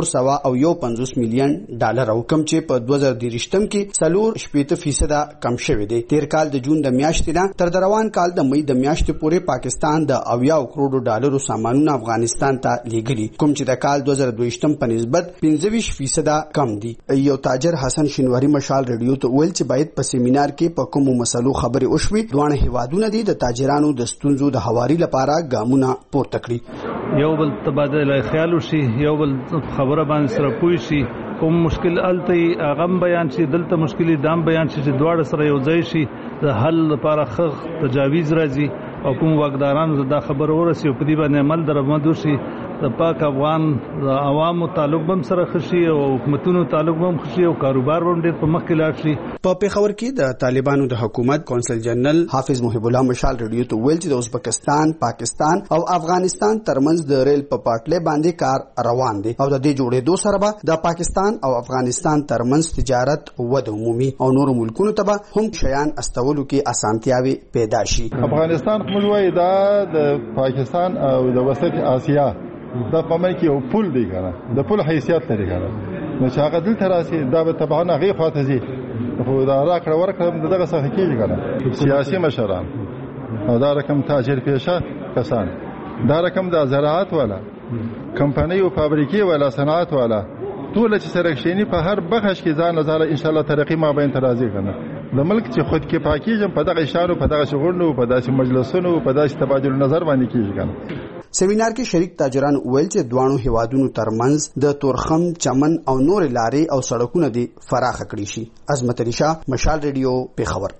451 میلیون ډالر او کم چې په 2023 کې 4.8% کم شوی دی. تیر کال د جون د میاشتې نه تر روان کال د مې د میاشتې پورې پاکستان د 80 کروڑ ډالرو سامانونه افغانستان ته لیږلي، کوم چې د کال 2022 په نسبت 25% کم دي. یو تاجر حسن شینواری مشال ریډیو ته ویل چې باید په سیمینار کې په کومو مسلو خبرې وشوي. دوه هیوادونه دي د تاجرانو د ستونزو د هواري لپاره ګامونه پورته کړي. یو بل تبادله خیال وشي، یو بل خبره باندې سره پوي شي، کوم مشکل الته غم بیان شي، دلته مشکلي دام بیان شي چې دواړه سره یو ځای شي د حل لپاره ښه تجاویز راځي او کوم واقدارانو دا خبر ورسي او په دې باندې عمل درآمد وشي. د پاک افغان د عوامو تعلق هم سره خشي او حکومتونو تعلق هم خشي او کاروبار هم ډېر په مخ کې لاړ شي. په پیښور کې د طالبانو د حکومت کونسل جنرال حافظ محب الله مشال ریډیو ته ویل چې د ازبکستان، پاکستان او افغانستان ترمنځ د ریل په پټلۍ باندې کار روان دی او د دې جوړېدو سره به د پاکستان او افغانستان ترمنځ تجارت وده عمومي او نور ملکونو ته به هم شیان استولو کې اسانتیاوي پیدا شي. افغانستان موږ وایي دا د پاکستان او د وسط اسیا دا په مې کې یو پول دی کنه، د پول حیثیت لري کنه. نو چې هغه دلته راسي دا به تبعا هغه خواته ځي، خو دا راکړه ورکړه دغه څه کېږي کنه. سیاسي مشران او دا رقم تاجر پیشه کسان، دا رقم د زراعت والا کمپنۍ او فابریکې والا صنعت والا ټول چې سره شینی په هر بخش کې ځان لزاله ان شاء الله ترقی ما بین ترازی کنه د ملک چې خود کې پاکیږم په دغه اشارو په دغه شغلونو په داسې مجلسونو په داسې تبادل نظر باندې کیږي کنه. سیمینار کې شریک تاجران ویل چې دوانو هیوادونو ترمنځ د تورخم چمن او نور لارې او سړکونه دي فراخ کړي شي. عظمت علي شاه، مشال ریډیو، پیښور.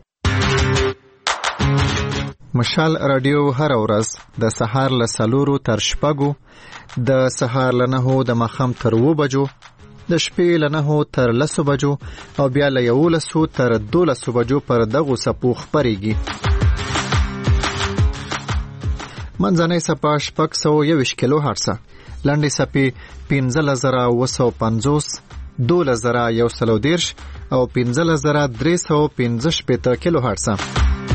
مشال رادیو هر ورځ د سهار له 4 تر 6 د سهار له 9 د ماښام تر 2 بجو د شپې له 9 تر 10 بجو او بیا له 11 تر 12 بجو پر دغه سپو خبريږي. منځنۍ سپا 621 کیلو هرتز، لنډې سپې 15950، 12130 او 15315 کیلو هرتز.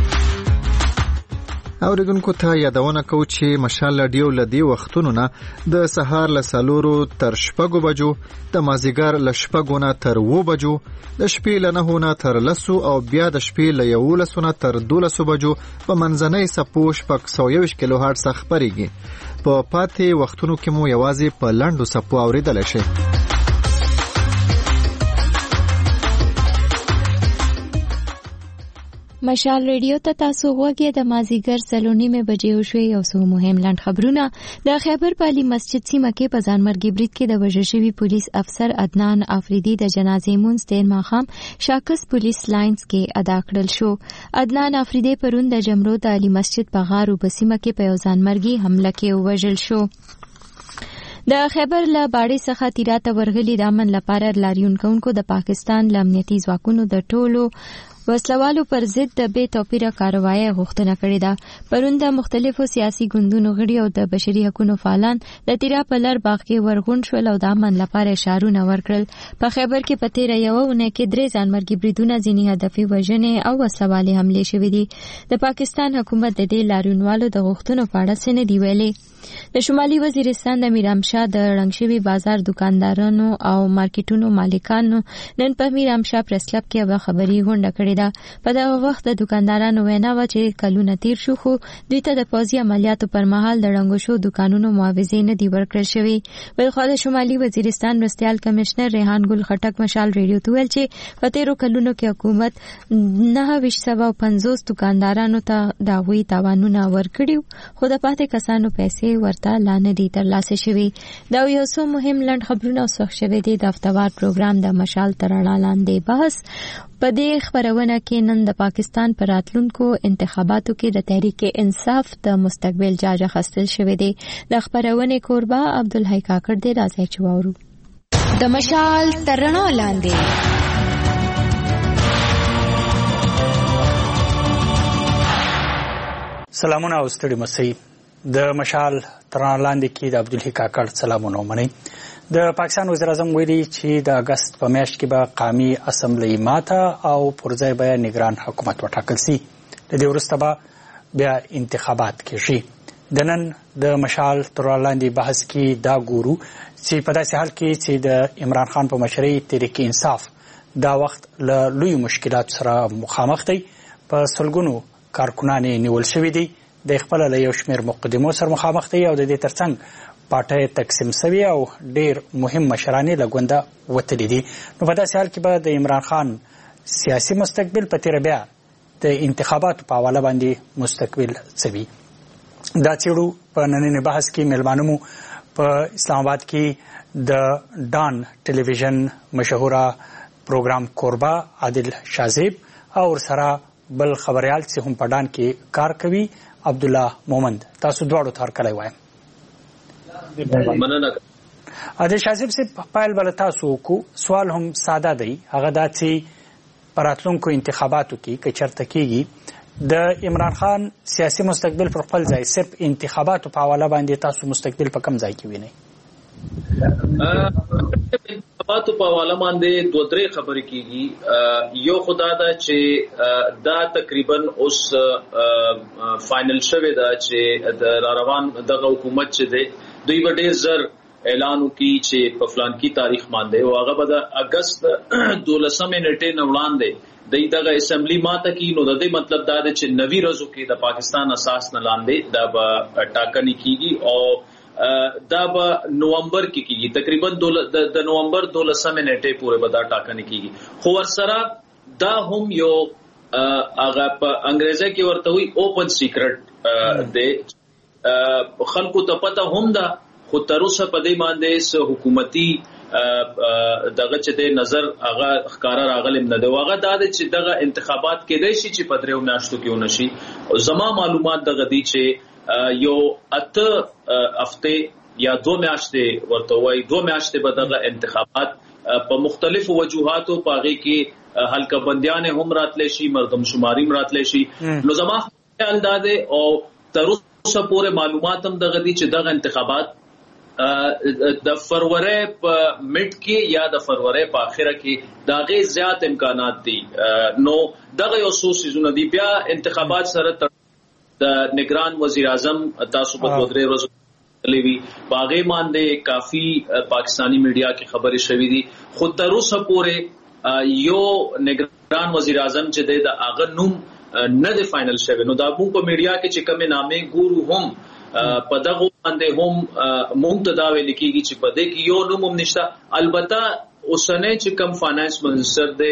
اوریدونکو ته یادونه کوو چې مشال رادیو لدی وختونو نه د سهار له 4 تر 6 بجو، د مازیګر له 6 نه تر 2 بجو، د شپې له 9 نه تر 10 او بیا د شپې له 11 نه تر 12 بجو په منځنۍ سپو 621 کیلو هرتز خبريږي. په پاتې وختونو کې مو یوازې په لنډو سپو اوریدل شي. مشال ریډیو ته تاسو غوږی د مازیګر 3:30 بجې وشوي. یو څو مهم لنډ خبرونه. د خیبر پالی مسجد سیمه کې په ځانمرګي برید کې د وژل شوي پولیس افسر عدنان افریدي د جنازې مونځ تیر ماښام شاکس پولیس لاینز کې ادا کړل شو. عدنان افریدي پرون د جمرو د علي مسجد په غار په سیمه کې په یو ځانمرګي حمله کې وژل شو. د خیبر له باړې څخه تیراته ورغلي د امن لپاره لاریون کوونکو د پاکستان له امنیتي ځواکونو د ټولو وسلوالو پر ضد د بې توپیره کاروایی غوښتنه کړې ده. پرون د مختلفو سیاسي ګوندونو غړي او د بشري حقوقو فعالان د تیرا په لر باغ کې ورغون شول او د امن لپاره اشارونه ورکړل. په خیبر کې په تیر یو اونۍ کې 3 ځانمرګي بریدونه، ځینې هدفي وژنې او وسوالې حملې شوې دي. د پاکستان حکومت د دې لاریونوالو د غوښتنو په اړه څه نه دی ویلي. د شمالي وزیرستان د میرامشاه د رنګشوي بازار دکاندارانو او مارکیټونو مالکانو نن په میرامشاه پریس کلب کې یو خبري غونډه کړې ده. په دغه وخت د دکاندارانو وینا و چې کلونه تیر شو خو دوی ته د پوځي عملیاتو پر مهال د رنګو شو دکانونو معاوضې نه دی ورکړل شوې. بلخو د شمالي وزیرستان مرستیال کمشنر ریحان ګل خټک مشال ریډیو ته ویل چې په تیرو کلونو کې حکومت 950 دکاندارانو ته د غوي تاوانونه ورکړي خو د پاتې کسانو پیسې ورته لانه دي ترلاسه شوي. دا یو څو مهم لنډ خبرونه وسوخ شوي دي. د هفتوار پروګرام د مشال ترڼا لاندې بحث په دې خبرونه کې نن د پاکستان پر راتلونکو انتخاباتو کې د تحریک انصاف د مستقبل جاج اخیستل شوی دی. د خبرونه کوربه عبدالحی کاکړ دی. راځي چې واورو د مشال ترڼا لاندې. سلامونه او ستړي مسئ. د مشال ترڼا لاندې کې د عبدالحی کاکړ سلامونه ومنئ. د پاکستان وزیر اعظم ویلي چې د اگست په میاشت کې به قومي اسمبلی ماته او پرځای به نگران حکومت وټاکل شي. د دې وروسته به بیا انتخابات کېږي. د نن د مشال ترڼا لاندې بحث کې دا ګورو چې په داسې حال کې چې د عمران خان په مشرۍ تحریک انصاف دا وخت له لوی مشکلات سره مخامخ دی. په سلګونو کارکونان نیول شوي دي. د خپل له یو شمېر مقدمو سره مخامخ دي او د دې ترڅنګ پاټه تقسیم شوی او ډیر مهم مشران له ګونده وتلي دي. نو په داسې حال کې به د عمران خان سیاسي مستقبل په تیر بیا د انتخاباتو په حواله باندې مستقبل څه وي. دا چیرو په نننې بحث کې ملمانو مو په اسلام آباد کې د ډان ټلویزیون مشهوره پروګرام کوربه عادل شازیب او سره بل خبريال چې هم په ډان کې کار کوي عبد الله مومند. تاسو دواړو ته هرکلی وایم. مننه. عادل شازیب سے پایل بل تاسو کو سوال هم ساده دی. هغه دا چې پراتلونکو انتخاباتو کې که چرته کېږي د عمران خان سیاسي مستقبل پر خپل ځای صرف انتخاباتو په حواله باندې تاسو مستقبل په کم ځای کې وینئ؟ انتخاباتو په حواله باندې دوه درې خبرې کېږي. یو خدا دا چې دا تقریبا اوس فائنل شوی دا چې د روان دغه حکومت چې دی دوی به ډېر زر اعلان وکړي چې په فلانکي تاریخ باندې او هغه به د اگست 12 نیټې نه وړاندې دغه اسمبلی ماته کی. نو د دې مطلب دا دی چې نوي ورځو کې د پاکستان اساس نه لاندې دا به ټاکنې کیږي او دا به نومبر کې کیږي، تقریبا د نومبر 12 نیټه پورې به دا ټاکنه کیږي. خو ورسره دا هم یو هغه په انګریزي کې ورته وي اوپن سیکرټ دی، خلکو ته پته هم ده، خو تر اوسه په دې باندې حکومتي دغه چې د نظر هغه ښکارا راغلم نه دی. هغه دا چې دغه انتخابات کېدای شي چې په 3 میاشتو کې ونشي. زما معلومات دغه دي چې یو 8 هفته یا 2 میاشتې ورته وایي، 2 میاشتې به دغه انتخابات په مختلفو وجوهاتو پاغي کې حلقه بندیان هم راتلی شي، مردم شماري هم راتلی شي. نو زما خیال دا دی او تر اوسه پورې معلومات هم دغه دي چې دغه انتخابات د فروری په میډ کې یا د فروری په اخره کې دا غي زیات امکانات دي. نو دغه یو څو سيزونه دي. بیا انتخابات سره د نگران وزیر اعظم تاسو په 2 ورځې لوي باغې باندې کافي پاکستانی میډیا کې خبرې شوې دي، خو تر اوسه پورې یو نگران وزیر اعظم چې د اغه نوم نه دی فائنل شوی. نو دا موږ په میډیا کې چې کومه نامې ګورو هم په دغه باندې هم مونږ ته دا ویل کېږي چې په دې کې یو نوم هم نشته. البته اوسنۍ چې کوم فاینانس منسٹر دی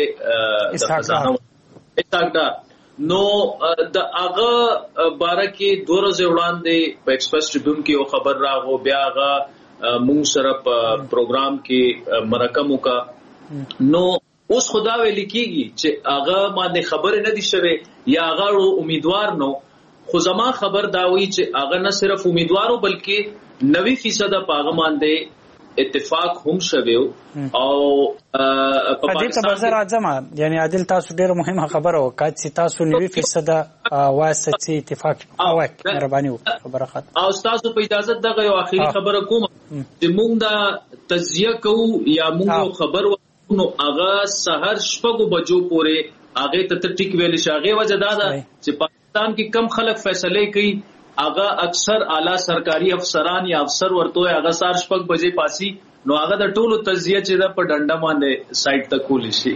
اسحاق، نو د هغه باره کې 2 ورځې وړاندې په ایکسپریس ټریبیون کې یو خبر راغو، بیا هغه مونږ سره په پروګرام کې مرکه وکړه. نو اوس خدا ویل کېږي چې هغه باندې خبره نه دي شوه یا هغه امیدوار نو، خو زما خبر دا وی چې هغه نه صرف امیدوارو بلکې 90% پاغه باندې اتفاق هم شوه. او په پاکستان کې راځم، یعنی عادل تاسو ډېر مهمه خبره وکړه چې تاسو 90% واسطه اتفاق وکړ. مهرباني وکړئ خبره ختم. او تاسو په اجازه دغه یو اخیری خبره کوم چې مونږ دا تجزیه کوو یا مونږ خبر نو هغه سحر 6 بجو پورې هغه ته ټیک ویل شاغه وجه دا ده چې پاکستان کې کم خلک فیصله کوي، هغه اکثر اعلی سرکاري افسران یا افسر ورته هغه سار 6 بجې پاسي، نو هغه د ټولو تجزیه چې دا په ډنډه باندې سایت ته کولی شي.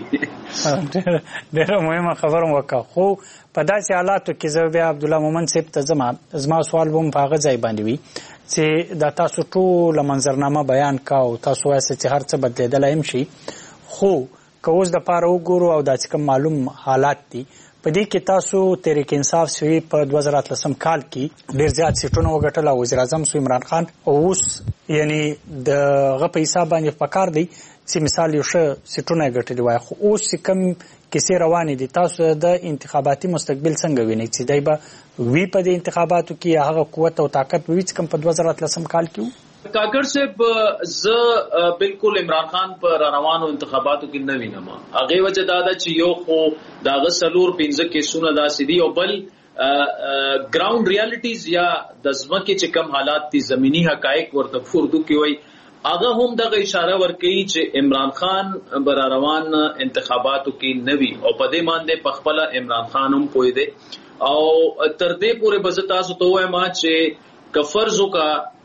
ډېر مهمه خبره وکړه. خو په داسې حالاتو کې زه بیا عبد الله مومن صاحب ته زما سوال هم په هغه ځای باندې وي چې دا تاسو ټول منظرنامه بیان کاو، تاسو وایي چې هر څه بدلیدلای هم شي، خو که اوس د پاره وګورو او دا چې کوم معلوم حالات دي په دې کې تاسو تحریک انصاف سوی په 2013 کال کې ډېر زیات سیټونه وګټل او وزیر اعظم سو عمران خان اوس یعنی د غو په حساب باندې پکار دی چې مثال یو څه سیټونه ګټلي وای، خو اوس کوم کیسې روانې دي، تاسو د انتخاباتي مستقبل څنګه وینئ چې دای به وی په دې انتخاباتو کې هغه قوت او طاقت وی چې کوم په 2013 کال کې کاکړ صاحب زه بالکل عمران خان پر روانو انتخاباتو کې نه وینم. هغه وجه دا ده چې یو خو داغه سلور 15 کیسونه داسې دي او بل ګراوند ریالټیز یا د ځمکې چې کم حالات دي، زمینی حقایق ورته اردو کې وایي، هغه هم دغه اشاره ورکوي چې عمران خان بر روان انتخاباتو کې نه وي او په دې باندې پخپل عمران خان هم پوي دي. او تر دې پورې بز تاسو ته وایم چې کفرزو کا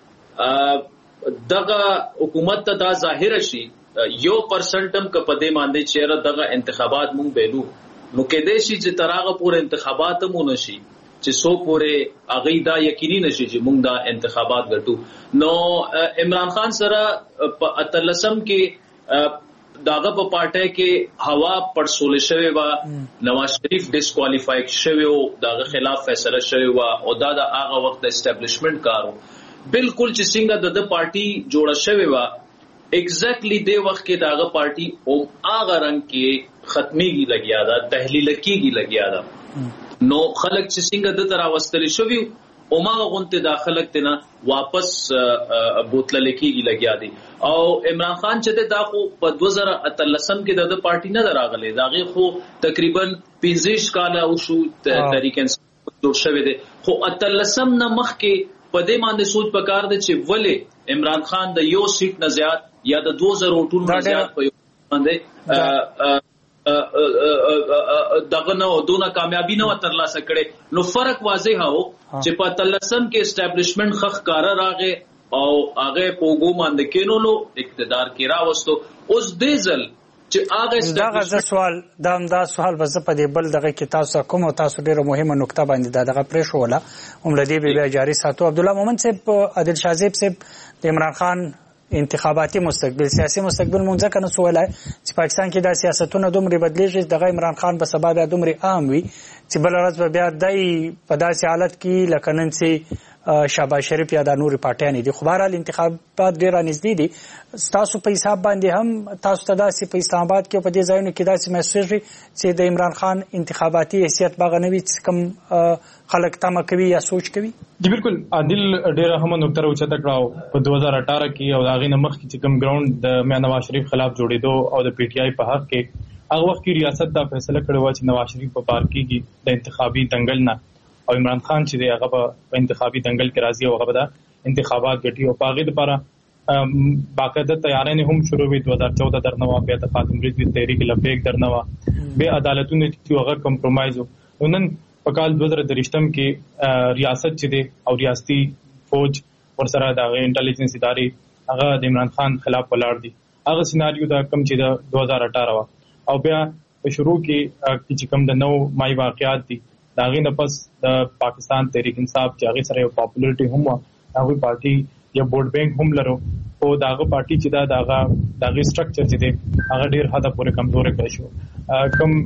دغه حکومت ته دا ظاهر شي 1% هم کپدې باندې چیرې دغه انتخابات مونږ بیلو نو کې دې شي چې تراغه پورې انتخابات مونږ نشي چې سو پورې اغه دا یقیني نشي چې مونږ دا انتخابات ګټو. نو عمران خان سره په اتلسم کې داغه په پارټي کې هوا پړسول شوی و، نواز شریف ډیسکوالیفای شوی او داغه خلاف فیصله شوی و او دا د هغه وخت اسټابلیشمنت کارو بالکل چې څنګه د پارټي جوړه شوی و ایگزیکټلی د وخت کې داغه پارټي او هغه رنگ کې ختميږي لګیا دا تحلیل کېږي لګیا دا. نو خلک چې څنګه د تر واستل شوی او ما غونته داخلك تنا واپس بوتل لکېږي لګیا دي. او عمران خان چې دا خو په 2013 کې د پارټي نه دراغله داغه خو تقریبا 15 کال او شو تحریک انصاف جوړ شوی دی، خو 13 نه مخ کې په دې باندې سوچ پکار دی چې ولې عمران خان د یو سیټ نه زیات یا د 2000 وټونو نه زیات په باندې دغه نو دونه کامیابی نه ترلاسه کړي. نو فرق واضح هو چې په تلسم کې اسټابلیشمنت خخ کار راغې او هغه پوغو باندې کینولو اقتدار کې راوستو. اوس دیزل چې هغه سوال دا سوال بس په دې بل دغه کې تاسو کوم تاسو ډیره مهمه نقطه باندې دغه پرې شو ولا هم لدی بیا جاری ساتو. عبد الله مومن صاحب عادل شاه صاحب د عمران خان انتخاباتي مستقبل سیاسي مستقبل مونږ کنه سوالای چې پاکستان کې د سیاستونو دومره بدلیږي دغه عمران خان په سبب د دومره عام وي چې بل ورځ به بیا دای په داسې حالت کې لکه نن سي شهباز شریف یا د نوري پارټیانې دي خو بهرحال انتخابات ډیر نږدې دي. تاسو په حساب باندې هم تاسو ته داسې په اسلام آباد کې په دې ځایونو کې داسې محسوس شي چې د عمران خان انتخاباتي حیثیت باغنوي کم خلک تمه کوي یا سوچ کوي؟ جی بالکل عادل ډیره هم نقطه راوچته کړو په 2018 کې او هغه نمخ کې کم ګراوند د میا نواز شریف خلاف جوړېدو او د پی ټی آی په حق کې هغه وخت کې ریاست دا فیصله کړې و چې نواز شریف په پار کېږي د انتخابي دنګل نه او عمران خان چې دی هغه په انتخابي دنګل کې راځي او هغه د انتخابات ګټي او پاغې لپاره باقاعده تیارانه هم شروع وي 2014 درنوا بیا د خاتم رضوی تحریک لبیک درنوا به عدالتونه چې هغه کمپرمایز ونن په کال 2023 کې ریاست چې دی او ریاستي فوج ورسره د انټيليجنس ادارې هغه د عمران خان خلاف ولاړ دي. هغه سيناريو دا کم چې د 2018 او بیا په شروع کې چې کم د نو مای واقعات دي داغه نه پس د پاکستان تحریک انصاف چې هغه سره یو پاپولرټي هم هغه پارټي یا بورډ بینک هم لرو او داغه پارټي چې داغه سټرکچر چې دی هغه ډیر حدا پورې کمزور کړی شو. کم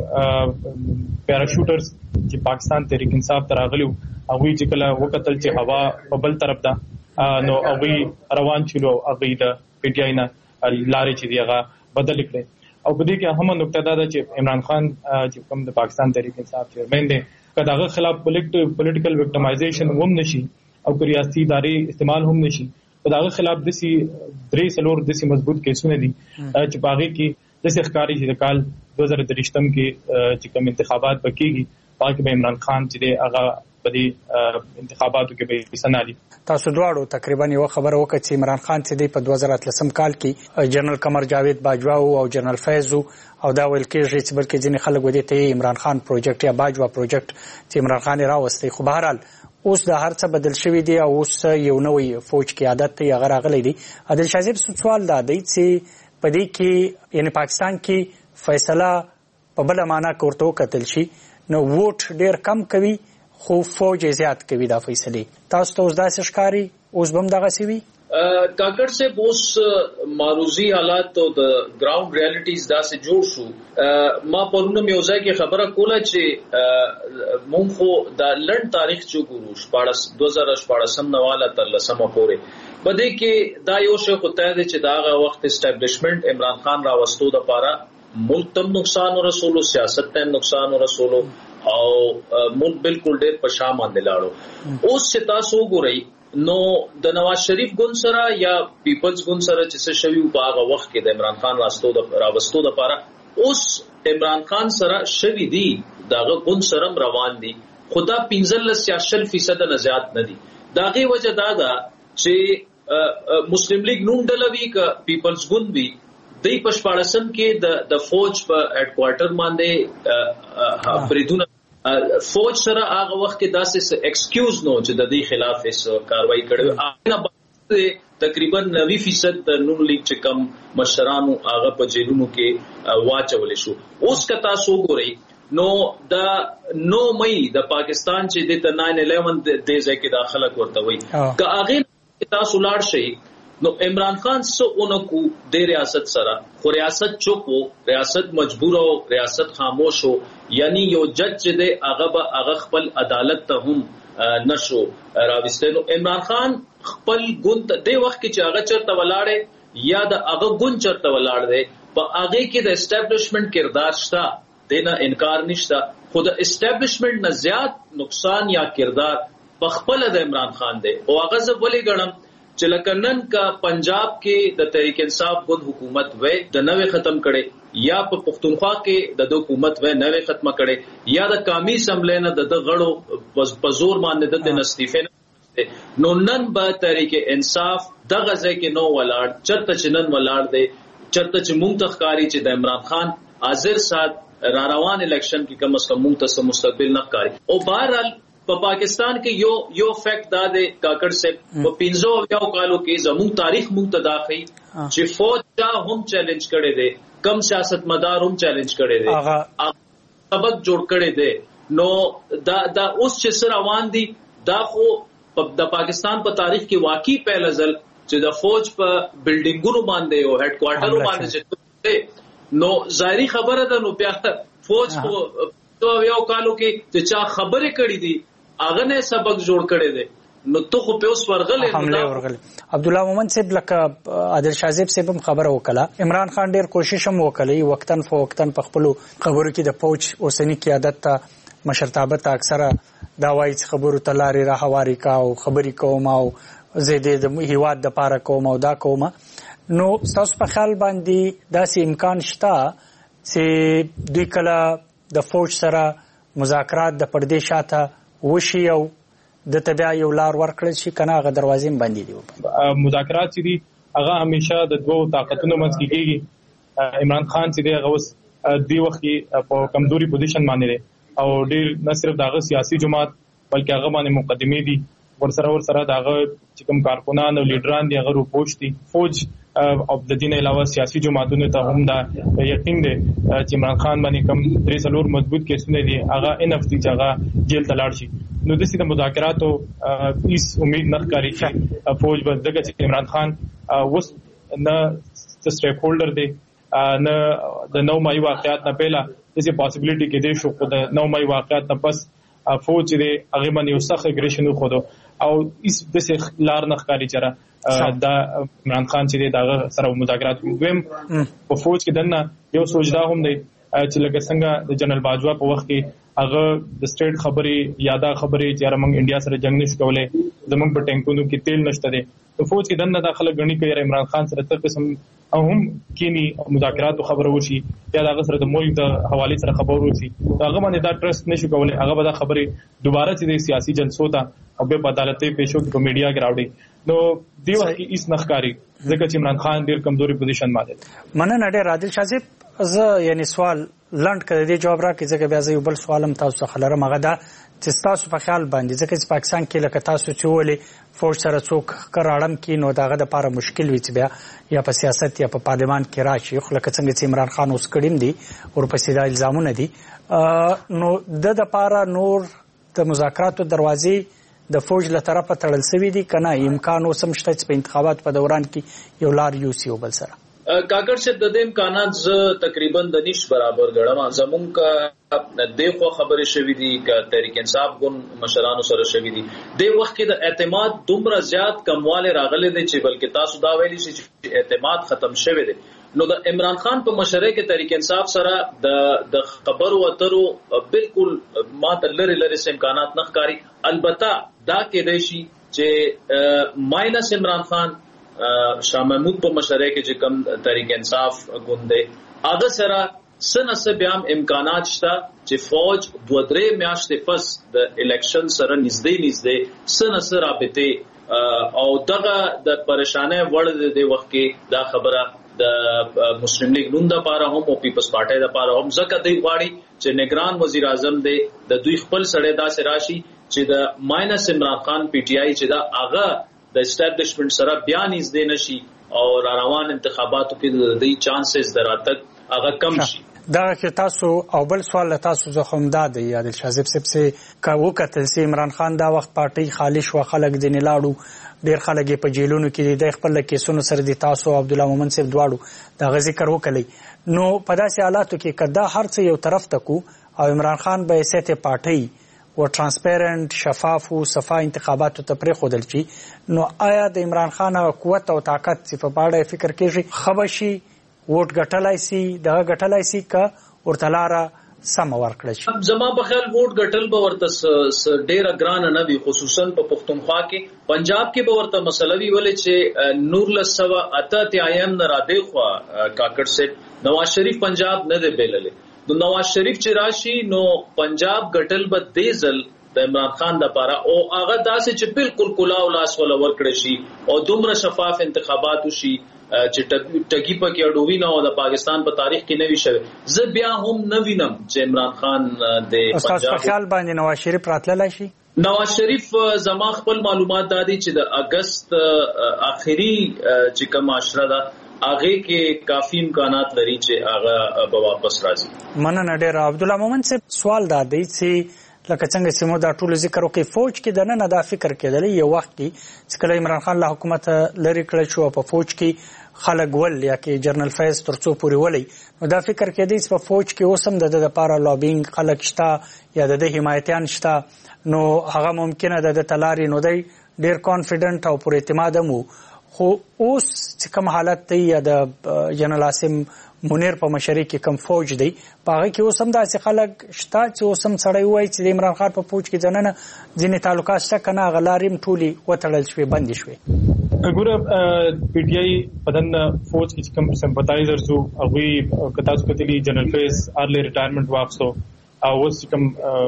پیراشوټرز چې پاکستان تحریک انصاف تراغلیو هغه چې کله وکتل چې هوا په بل طرف ده نو هغه روان شلو هغه د پی ټی آی نه لارې چې دی هغه بدل کړي او په دې کې هم نقطه دا چې عمران خان چې کوم د پاکستان تحریک انصاف چیرمن دی کداغه خلاف پولیټیکل وکټمایزیشن هم نشي او ریاستی ادارې استعمال هم نشي کداغه خلاف دسی درې سلور دسی مضبوط کیسونه دي چې باغې کې د ښکاری چې د کال 2023 کې چې کوم انتخابات پکېږي پاک به عمران خان چې هغه په دې انتخاباتو کې به حصہ نه لري. تاسو دواړو تقریبا یو خبره وکړه چې عمران خان چې په 2013 کال کې جنرال قمر جاوید باجوا او جنرال فیض او دا ویل کېږي چې بلکې ځینې خلک ودی ته عمران خان پروجیکټ یا باجوا پروجیکټ چې عمران خان راوستي خو بهرحال اوس د هر څه بدل شوی دی او اوس یو نوې فوج کې عادت ته هغه راغلی دی. عادل شاه صاحب سوال دا دی چې په دې کې یعنی پاکستان کې فیصله په بل معنا کوړتو کتل شي نو ووټ ډیر کم کوي خو فوج زیات کوي دا فیصله تاسو ته اوس داسې ښکاری اوس بم دغه سی وی کاکړ سے بوس معروضی حالات او د ګراوند ریالټیز دا سه جوړ شو ما پرونه میوځه کې خبره کوله چې مونږ خو د لړ تاریخ چې ګورو 2014 نواله تر لسمه پورې بده کې دا یو شی خو ته چې داغه وخت اسټابلیشمنت عمران خان راوستو د پاره ملک تم نقصان ورسولو سیاست ته نقصان ورسولو او ملک بالکل ډېر په شا باندې لاړو. اوس چې تاسو ګورئ نو د نواز شریف ګوند سره یا پیپلز ګوند سره چې شوی په هغه وخت کې د عمران خان راوستو د پاره اوس عمران خان سره شوی دی داغه ګوند سره روان دي خدا 15% نه زیات نه دي. داغه وجه دا ده چې مسلم لیگ نون ډلوي ک پیپلز ګوند وی دی پښپاړسم کې د فوج په هډ کوارټر باندې پریدونه فوج سره هغه وخت کې داسې ایکسکیوز نو چې د دې خلاف هیڅ کاروایی کړي هغه تقریبا 90% د نون لیگ چې کم مشرانو هغه په جیلونو کې واچول شو. اوس کتا سو ګورئ نو دا 9 مئی د پاکستان چې د 9/11 د ځکه داخله ورته وي که هغه تاسو لاړ شي نو عمران خان سو اونکو د ریاست سره خو ریاست چوپ وو ریاست مجبور او ریاست خاموش وو یعنی یو جج چې د هغه خپل عدالت ته هم نشو راوستلو. عمران خان خپل ګوند د وخت کې چې هغه چرته ولاړې یا د هغه ګوند چرته ولاړ دی په هغه کې د اسټابلیشمنت کردار شته دنه انکار نشته خو د اسټابلیشمنت نه زیات نقصان یا کردار په خپل د عمران خان دی او هغه زه ولې ګڼم چې لکه نن کا پنجاب کې د تحریک انصاف ګوند حکومت وې د نوې ختم کړي یا په پښتونخوا کې د حکومت وې نوې ختم کړي یا د قومي اسمبلی نه د غړو په زور باندې د استعفا نو نن به تحریک انصاف دغه ځای کې نو ولاړ چرته چې نن ولاړ دی چرته چې مونږ تخکاری چې د عمران خان حاضر سات را روان الیکشن کې کم از کم مونږ ته مستقبل نه کاری او بهرحال په پاکستان کې یو فیکٹ دا دی کاکړ صاحب په 15 کالو کې زموږ تاریخ موږ ته دا ښیي چې فوج دا هم چیلنج کړی دی، کم سیاستمدار هم چیلنج کړی دی، سبق جوړ کړی دی. نو دا اوس چې سره روان دي دا خو د پاکستان په تاریخ کې واقعي پهل ځل چې د فوج په بلډینګونو باندې او هډ کوارټرونو باندې چې نو ظاهري خبره ده. نو بیا فوج په یو کالو کې چې چا خبرې کړې دي هغه نه سبق جوړ کړی دی، نو تو خو په اوس ورغلې. عبدالله مومن صاحب لکه عادل شاذب صاحب هم خبره وکړه، عمران خان ډیر کوشش هم وکړي، وقتن فوقتن په خپل خبرو کې د فوج اوسنی قیادت ته مشرتابه ته اکثره دا وایي چې خبرو ته لارې راهواري کا او خبرې کوم او زه د هیواد د پاره کوم او دا کوم. نو تاسو په خیال باندې داسې امکان شته چې دوی کله د فوج سره مذاکرات د پردې شاته وشي او د تبع یو لار ورکړل شي کنه هغه دروازې بندې دي؟ مذاکرات چې دي هغه همیشه د دوه طاقتونو منځ کې کېږي. عمران خان چې دی هغه اوس دی وخت کې په کمزوري پوزیشن باندې دی او ډیر نه صرف دغه سیاسي جماعت بلکې هغه باندې مقدمې دي ورسره دغه چې کوم کارکونان او لیډران دي هغه روپوش دي. فوج او د دین علاوه سیاسي جماعتونو ته هم دا یقین دی چې عمران خان باندې کوم 3 مضبوط کیسونه دي هغه انف دي چې هغه جیل ته لاړ شي. نو د سیده مذاکراتو هیڅ امید نه ښکاري چې فوج به دغه چې عمران خان وس نه سټیک هولډر دی نه د 9 مای واقعات نه پهلا دغه پاسبিলিټي کې دی شو خو د 9 مای واقعات نه پس فوج دې هغه باندې یو سخت اګریشن وکړو او هیڅ د لار نه ښکاري چې دا عمران خان چې دا سره مذاکرات ویم په فوج کې دنه یو سوچدا هم دی چې لکه څنګه د جنرال باجوا په وخت کې هغه د سټیټ خبري یاده خبري چې موږ انډیا سره جنگ نشو کولای زموږ په ټینکونو کې تیل نشته دی. په فوج کې دنه داخله غني کوي عمران خان سره تر قسم هم کینی مذاکرات خبره وشي یا هغه سره د ملک د حواله سره خبرو وشي هغه باندې دا ټرست نشو کولای، هغه به دا خبري دوباره چې سیاسي جلسو ته او به عدالتي پېښو کې په میډیا کې راوړي. نو دی وخت کې هیڅ نخکاری ځکه چې عمران خان ډیر کمزوري پوزیشن باندې. مننه ډیر عادل شاذب. زه یعنی سوال لند کړی دی جواب راکړي ځکه بیا زه یو بل سوالم تاسو خلرم هغه دا چې تاسو په خیال باندې ځکه چې پاکستان کې لکه تاسو چې ولې فوج سره څوک کراړم کې نو داغه د لپاره مشکل وي چې بیا یا په سیاست یا په پارلمان کې راشي خو لکه څنګه چې عمران خان اوس کړیم دي ورپسې دا الزامونه دي نو د لپاره نور د مذاکراتو دروازې د فوج له طرفه تړل شوی دي کنه امکان اوس هم شته چې په انتخابات په دوران کې یو لار یوسي او بل سره کاکړ صاحب د دې امکانات ز تقریبا د نش برابر غړم زمونږ کا دغه خبره شوې دي ک تحریک انصاف ګون مشرانو سره شوې دي د وخت کې د اعتماد دومره زیات کمواله راغلي دي چې بلکې تاسو دا ویلي چې اعتماد ختم شوی دی. نو د عمران خان په مشره کې تحریک انصاف سره د خبرو اترو بالکل ماته لری امکانات نه ښکاري. البته دا کې دی شي چې ماینس عمران خان شاه محمود په مشره کې چې کم تحریک انصاف ګوندې هغه سره سنه بیا امکانات شته چې فوج 2-3 میاشتې پس د الیکشن سره نږدې سنه رابطه او دغه د پریشانه وړ د وخت کې دا خبره د مسلم لیگ نون د پاره هم او پیپلز پارټي د پاره هم ځکه دی غواړي چې نگران وزیر اعظم دی د دوی خپل سړی دا سراشي چې د ماینس عمران خان پی ټی آی چې دا هغه د اسټابلیشمنت سره بیا نږدې نشي او روان انتخاباتو کې د چانسز دراتک هغه کم شي. دا چې تاسو او بل سوال تاسو زخم داد عادل شاذب صاحب سے کاوه کتل سي عمران خان دا وخت پارټي خالي شو خلک دین لاړو ډیر خلک په جیلونو کې د خپل کیسونو سره د تاسو عبدالله مومن صاحب دواړو دا ذکر وکړي. نو په داسې حالاتو کې کدا هر څه یو طرف تکو او عمران خان به سیته پارټي و ترانسپیرنٹ شفاف او صفا انتخاباتو ته پرې خودل شي نو آیا د عمران خان قوت او طاقت چې په اړه فکر کېږي خبشي ووټ ګټلای سي دغه ګټلای سي کا ورتلاره سم ورکړل شي؟ زما په خیال ووټ ګټل به ورته ډیره ګران نه وي خصوصا په پښتونخوا کې. پنجاب کې به ورته مسله وی ولې چې نور لسوا اته تیایم نه را دی خو کاکړ سیټ نواز شریف پنجاب نه دی بیللې نو نواز شریف چې راشي نو پنجاب ګټل به دیزل د عمران خان د پاره او هغه داسې چې بالکل کلاو لاس ولا ورکړي شي او دومره شفاف انتخابات وشي چې ټګي پکې اډوي نه او د پاکستان په تاریخ کې نوي شوی زه بیا هم نوینم چې عمران خان د پنجاب په خیال باندې نواز شریف راتللی شي. نواز شریف زما خپل معلومات دادي چې د اگست اخري چې کوم معاشره ده هغه کې کافي امکانات لري چې هغه به واپس راځي. مننه ډېر. عبد الله مومن صاحب سوال دادی چې لکه څنګه چې مو دا ټول ذکر وکړي فوج کې د نن دا فکر کېدلی یو وخت کې چې کله عمران خان له حکومت لري کړل شو په فوج کې خلک ول یا کې جنرال فیض ترڅو پورې ولی نو دا فکر کېدی چې په فوج کې اوسم د لپاره لابینګ خلک شته یا د حمایتيان شته نو هغه ممکنه د تلاري نو دی ډیر کانفیډنٹ او پر اعتماد مو خو اوس چې کوم حالت دی یا د جنرال عاصم منیر په مشرۍ کې کم فوج دی پاغه کې اوسم داسې خلک شته چې اوسم سړی وای چې د عمران خان په فوج کې ځننه ځینې تعلقات شته کنه غلاریم ټولي وتړل شوی بند شوی. ګوره پی ټی آی بدن فوج کې کم سمپاتایزرز او هغه کتاس کتلی جنرال فیس ارلی ریټایرمنټ واپسو او اوس کم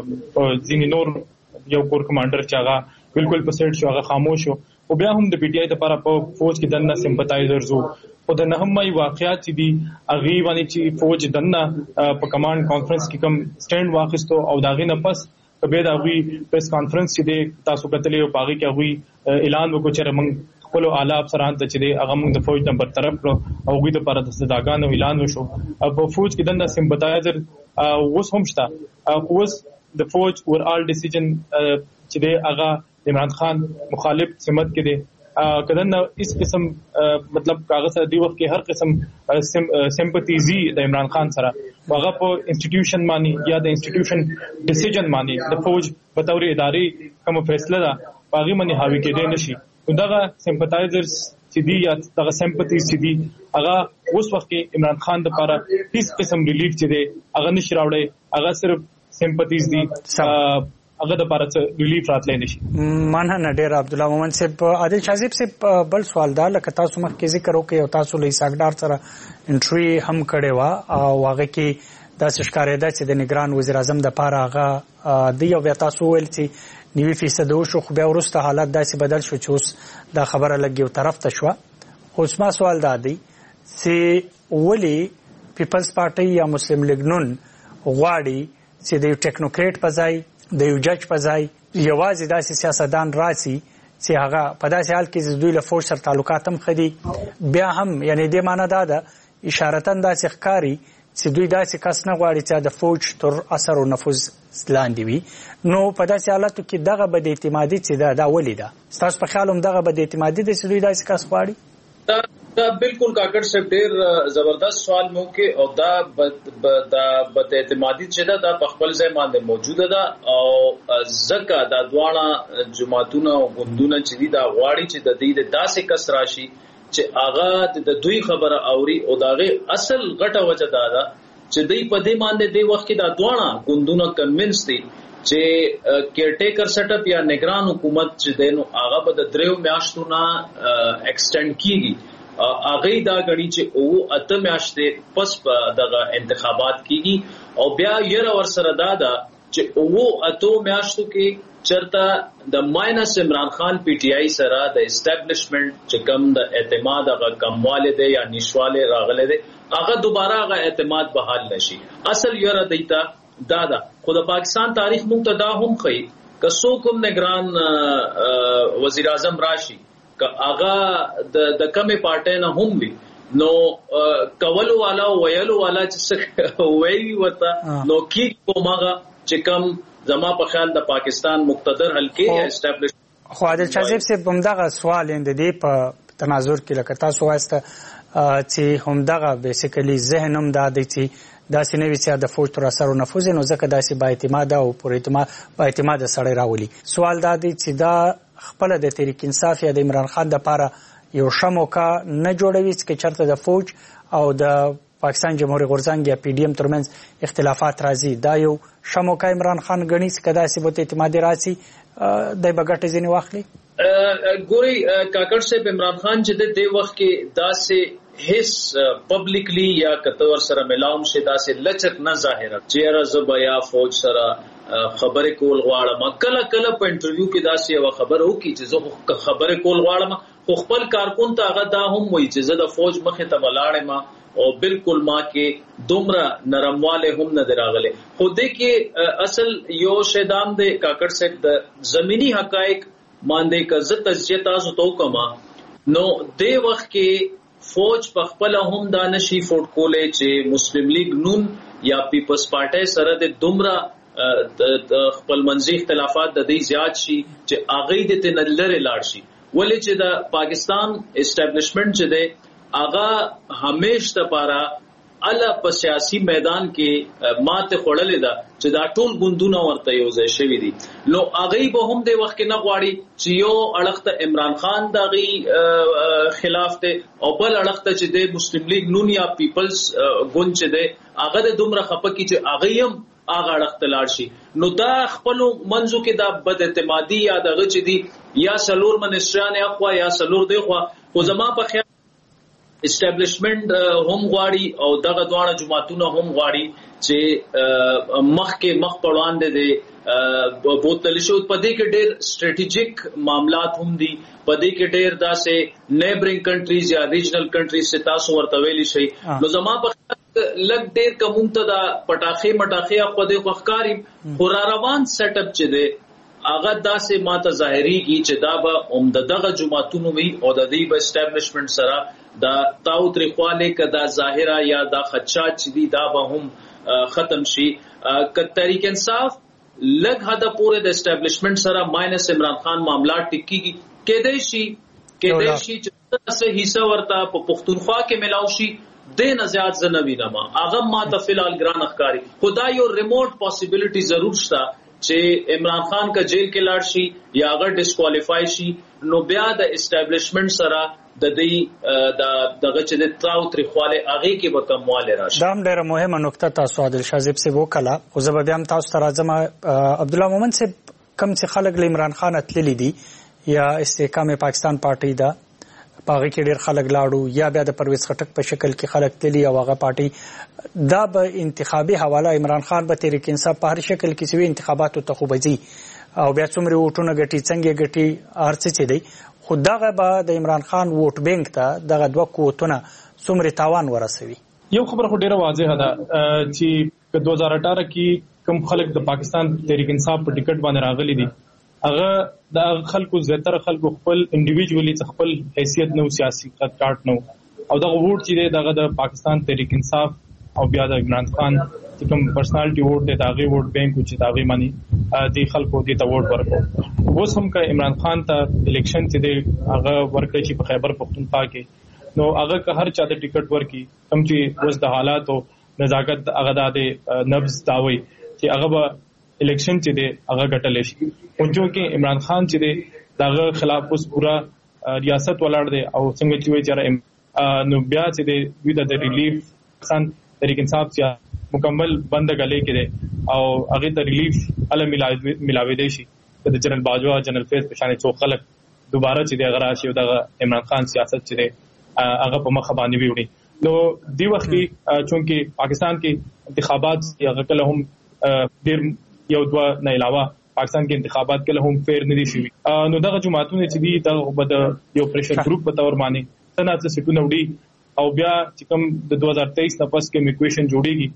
ځینې نور یو کور کمانډر چې هغه بالکل پسټ شو هغه خاموش شو او بیا هم د پی ټی آی لپاره په فوج کې دنه سمپاتایزرز او د نهمه واقعیات چې دي اغي باندې چې فوج دنه په کمانډ کانفرنس کې کم سټاند واخیستو او داغې نه پس به دا غوي پریس کانفرنس چې د تاسو کتلې او باغی کې غوي اعلان وکړ چې موږ خپل اعلی افسران ته چې هغه موږ د فوج نه برطرف کړو او غوي د پر د صداګانو اعلان وشو په فوج کې دنه سمپاتایزر اوس هم شته اوس د فوج ور آل ډیسیژن چې د هغه عمران خان مخالف سمت کې دي کدن اس قسم مطلب کاغذ دی وخت کې هر قسم سمپتیزي د عمران خان سره هغه په انسټیټیوشن باندې یا د انسټیټیوشن ډیسیژن باندې د فوج په تور اداري کوم فیصله ده باغی باندې حاوی کېدای نشي دغه سمپتایزرز چې دي یا دغه سمپتیز چې دي هغه اوس وخت کې عمران خان لپاره هیڅ قسم ریلیف چې دی هغه نشي راوړي هغه صرف سمپتیز دي هغه د پاره ریلیف راتلای نشي. مننه ډیر عبد الله مومن صاحب. عادل شاذیب صاحب بل سوال دا لکه تاسو مخکې ذکر وکړو او تاسو له ساګدار سره انټری هم کړې و او هغه کې د ښکارېدا چې د نگران وزیر اعظم د پاره هغه دی او تاسو ول چې 90% وشو خو بیا ورسته حالت داسې بدل شو چې اوس دا خبره لګي طرف ته شو. خو ما سوال دا دی چې ولی پیپلز پارټي یا مسلم لیگ نون غواړي چې د ټیکنوکریټ په ځای د یو جج په ځای یوازې داسې سیاستدان راسي چې هغه په داسې حال کې چې دوی له فوج سره تعلقات هم خدي بیا هم یعنی د معنا دا ده اشارتن داسې ښکاری چې دوی داسې کس نه غواړي چې د فوج تر اثر او نفوذ لاندې وي نو په داسې حالاتو کې دغه بد اعتمادي چې دا ولې ده تاسو په خیال هم دغه بد اعتمادي د دوی داسې کس غواړي؟ دا بالکل کاکړ صاحب ډیر زبردست سوال مو کې او دا بد اعتمادي چې دا په خپل ځای باندې موجوده ده او زکه دا دواړه جماعتونه او غوندونه چې دا غواړي چې د دې داسې کس راشي چې هغه د دوی خبره اوري او داغه اصل غټه وجه دا ده چې دوی په دې باندې د وخت کې دا دواړه غوندونه کنوینس دي چې کیرټیکر سیټ اپ یا نگران حکومت چې دینو هغه په د دریو میاشتو نه ایکسټند کیږي هغه دا غړي چې او اته میاشتې پس دغه انتخابات کیږي او بیا یې ور سره دا چې او اته میاشتو کې چرته د ماینس عمران خان پی ټی آی سره د اسټابلیشمنت چې کم د اعتماد هغه کمواله دی یا نشواله راغله دی هغه دوباره هغه اعتماد بحال نشي اصل یې دیتا دا خو د پاکستان تاریخ مقتدا هم خي که څوک نگران وزیر اعظم راشي اغا د کمې پارټۍ نه هم وي نو کولو والا ویلو والا چې وی وته نو کی کومه چې کم زما په خیال د پاکستان مقتدر حلقې یا اسټابلیش خو عادل شاذیب صاحب همدغه سوال اند دی په تناظر کې لکه تاسو واسطه چې همدغه بیسیکلی ذهن هم دا دی چې داسې نه وي چې د فوج تر اثر او نفوذ نو ځکه داسې با اعتماد او پر اعتماد سړی راولي. سوال دا دی چې دا خپل د تحریک انصاف یا د عمران خان د پاره یو شموکا نه جوړوي چې چرته د فوج او د پاکستان جمهوریت غورځنګ یا پی ډی ایم ترمنځ اختلافات راځي دا یو شموکا عمران خان غني چې کدا ثبوت اعتمادي راځي د بغټ ځینی واخلي. ګوري کاکړ صاحب عمران خان چې د وخت کې داسې هیڅ پبلکلی یا کتور سره ملاوم شه داسې لچک نه ظاهره چیرې زبیا فوج سره خبرې کول غواړم کله کله په انټرویو کې داسې یو خبر وکي چې زه خبرې کول غواړم خو خپل کارکون ته هغه دا هم وایي چې زه د فوج مخې ته ولاړم او بالکل ما کې دومره نرمواله هم نه دراغله. خو دې کې اصل یو شیدام د کاکړ صاحب د زمینی حقایق باندې کا زت تجزیه تاسو تو کما نو دې وخت کې فوج په خپل هم دا نشي فوټ کولې چې مسلم لیگ نون یا پیپلز پارټي سره د دومره خپل منځي اختلافات د دې زیات شي چې اغه د تنلره لاړ شي. ولې چې د پاکستان اسټابلیشمنت چې ده اغه همیش ته پاره اله په سیاسي میدان کې ماته خړلې ده چې دا ټول ګوندونه ورته یو ځای شوی دي. نو اغه به هم د وخت نه غواړي چې یو اړخته عمران خان دغه خلاف ته او بل اړخته چې د مسلم لیگ نون یا پیپلز ګوند چې ده اغه د دومره خپکی چې اغه هم اغه اړخته لاړ شي. نو دا خپل منځو کې دا بد اعتمادي یا دغه چې دي یا سلور منسټران اخوا یا سلور دی خو زما په خیال اسټابلیشمنت هم غواړي او دغه دوه جماعتونه هم غواړي چې مخ په وړاندې دي بوتل شو. په دې کې ډېر سټریټیجیک معاملات هم دي، په دې کې ډېر داسې نیبرینګ کنټریز یا ریجنل کنټریز چې تاسو ورته ویلی شي. نو زما په لګ ډېر کوم ته دا پټاخې مټاخې خو دې خوخکاری خو را روان سیټ اپ چې دی هغه داسې ماته ظاهريږي چې دا به عمددغه جماعتونو وي او د دې به اسټابلیشمنت سره دا تاوت رخواله کدا ظاهره یا دا خدشات چې دي دا به هم ختم شي. ک تحریک انصاف لګ هدا پوره د اسټابلیشمنت سره ماینس عمران خان معاملات ټکی کېدای شي چې څه حصہ ورته په پښتونخوا کې ملاو شي د نزيات زنوي نما هغه ماته فلال ګران اخکاری خدای یو ریموټ پاسیبিলিټي ضرور شته چې عمران خان کا جیل کې لاړ شي یا اگر ډیسکوالیفای شي نو بیا د اسټابلیشمنت سره د دې دغه چې د تراو تریخواله اغه کې به کمواله راشي. دا ډېره مهمه نقطه تاسو عادل شاذب سے وکړه. خو زه به هم تاسو ته راځم. عبد الله مومن سے کم چې خلک عمران خان اتللی دي یا استحکام پاکستان پارټي دا پاغي کې ډېر خلک لاړو یا بیا د پرویز خټک په شکل کې خلک تللی او هغه پارټي دا به انتخابي حواله عمران خان به تحریک انصاف په هر شکل کې چې انتخاباتو ته خوبځي او بیا څومره ووټونه ګټي څنګه ګټي ارڅ چې دی خو دغه به د عمران خان ووټ بینک ته دغه دوه قوتونه څومره تاوان ورسوي. یو خبره خو ډیره واضحه ده چې 2018 کې کوم خلک د پاکستان تحریک انصاف په ټیکټ باندې راغلي دي هغه د خلکو زیاتره خلکو خپل انډیویډوالي خپل حیثیت نو سیاسي خط کارت نو او دغه ووټ چې دغه د پاکستان تحریک انصاف او بیا د عمران خان چې کوم پرسنالټي ووټ دی داغي ووټ بینک چې داغي مانی دی خلکو دي ته ووټ ورکړو. اوس هم که عمران خان ته الیکشن چې دی هغه ورکړي چې په خیبر پختونخوا کې نو هغه که هر چا ته ټیکټ ورکړي کوم چې اوس د حالاتو نزاکت هغه د نبض داوي چې هغه به الیکشن چې دی هغه ګټل شي. اونجو کې عمران خان چې دی داغه خلاف اوس پورا ریاست ولاړ دی او څنګه چې وایي چې نو بیا چې دی د ریلیف خان تحریک انصاف چې مکمل بند غلې کړي او هغه ته ریلیف ال ملاوي دی شي د جنرال باجوا جنرال فیض په شان څو خلک دوباره چې د غرا شي د عمران خان سیاست چې هغه په مخ باندې ویوړي. نو دی وخت کې چونکې پاکستان کې انتخابات هغه کله هم ډیر یو دوا نه علاوه پاکستان کې انتخابات کله هم فیر نه دي شوي. نو دغه جماعتونه چې دي د یو پریشر گروپ په تور باندې څنګه سټونه وړي او بیا چې کوم د 2023 نه پس کې میکویشن جوړیږي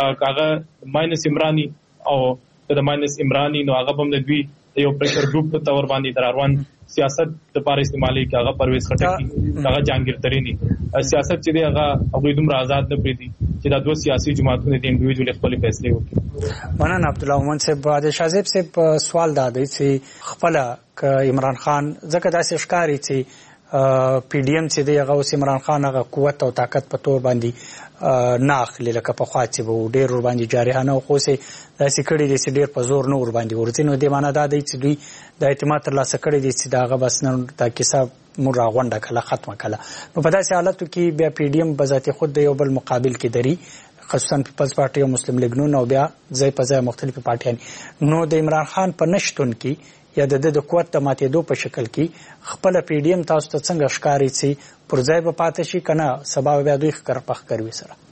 کاغه ماینس عمرانی او د ماینس عمرانی نو هغه هم د دوی یو پریشر گروپ په تور باندې دراروان سیاست لپاره استعمالي کاغه پرویز خټکی کاغه جهانگیر ترینی سیاست چې دی هغه هغه دومره آزاد نه پریدي چې دا دوه سیاسي جماعتونه د انډیویډوال خپل فیصله وکړي. مننه عبد الله مومن صاحب. عادل شاذب صاحب سوال دا دی چې خپل ک عمران خان ځکه داسې ښکاری چې پی ډی ایم چې دی هغه اوس عمران خان هغه قوت او طاقت په تور باندې نه اخلي لکه په خوا چې به ډېر ور باندې جارحانه او خو سه داسې کړي دي چې ډېر په زور نه ور باندې ورځي. نو دې معنا دا دی چې دوی د اعتماد ترلاسه کړي دي چې داغه بس نن دا کیسه مور راغونډه کله ختمه کله. نو په داسې حالاتو کې بیا پی ډی ایم بذات خود د یو بل مقابل کې دري خصوصا پیپلز پارټي او مسلم لیگ نون او بیا ځای په ځای مختلفي پارټیان نو د عمران خان په نشټون کې یا د قوت د ماتېدو په شکل کې خپل پی ډی ایم تاسو ته څنګه ښکاری چې پر ځای به پاتې شي کنه سبا بیا دوی ښکر پخ کوي سره.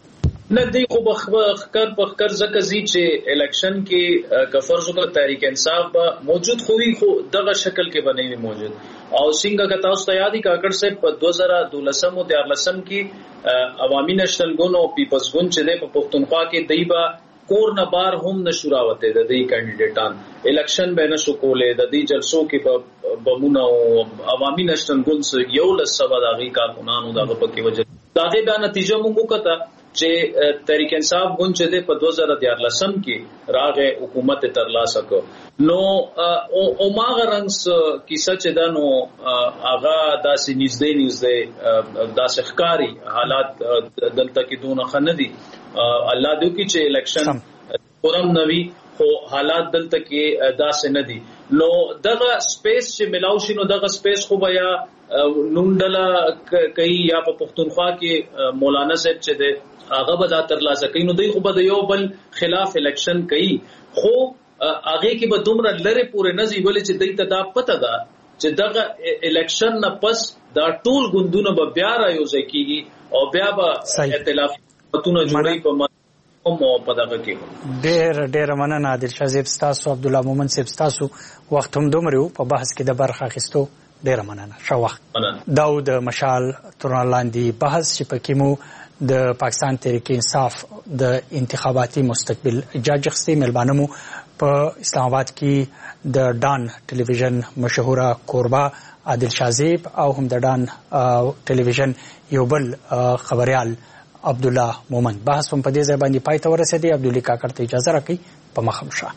نه دی خو بخکر زکه زی چې الیکشن کې کفرزو کا تحریک انصاف با موجود خوې خو دغه شکل کې بنوي موجود او څنګه که تاسو ته یادی کاکړ سے په 2012 او 2013 کې عوامي نېشنل ګوند او پیپلز ګوند چې په پښتونخوا کې دیبا کور نه بار هم نشوراوته د دې کینډیډیټان الیکشن به نشو کولې د دې جلسو کې بمونه او عوامي نېشنل ګوند یو لسبا دغه کارکونانو دغه پکې وجه دغه د نتیجه مونږ وکړه چې تحریک انصاف ګوند چې په 2013 کې راغې حکومت ترلاسه کړ نو او ماغه رنگس کیسه چې دا نو هغه داسې نږدې داسې ښکاری حالات دلته کې دونه خندي الله دې کې چې الیکشن پرم نوي خو حالات دلته کې داسې نه دي نو دغه سپیس چې ملاو شي نو دغه سپیس خو بیا نونډلا کوي یا په پښتونخوا کې مولانا صاحب چې ده هغه به دا ترلاسه کوي نو دوی خو به یو بل خلاف الیکشن کوي خو هغه کې به دومره لره پورې نزي ولې چې دوی ته دا پته ده چې دغه الیکشن نه پس دا ټول ګوندونه به بیا رايوځي کیږي او بیا به ائتلاف پتونه جوړي په مو پدغه کې ډېر مننه عادل شاه تاسو عبد الله مومن صاحب تاسو وخت هم دومره په بحث کې د برخه اخیستو ډېر مننه شو وخت داود مشال ترنالاندي بحث چې پکې مو د پاکستان تحریک انصاف د انتخاباتي مستقبل جاج خستي ملبانمو په اسلام آباد کې د ډان ټلویزیون مشهوره کوربا عادل شاه او هم د ډان ټلویزیون یو بل خبريال عبد الله مومن بحث په دې ځای باندې پای ته ورسېدی عبد الله کاکړ ته اجازه راکړئ په مخمشه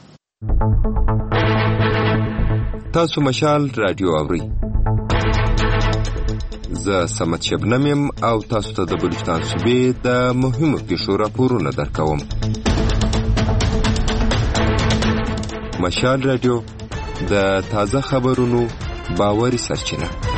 تاسو مشال رادیو اوري زه سمت شبنم او تاسو ته د بلوچستان صوبې د مهمو پیښو راپورونه درکوم مشال رادیو د تازه خبرونو باوري سرچینه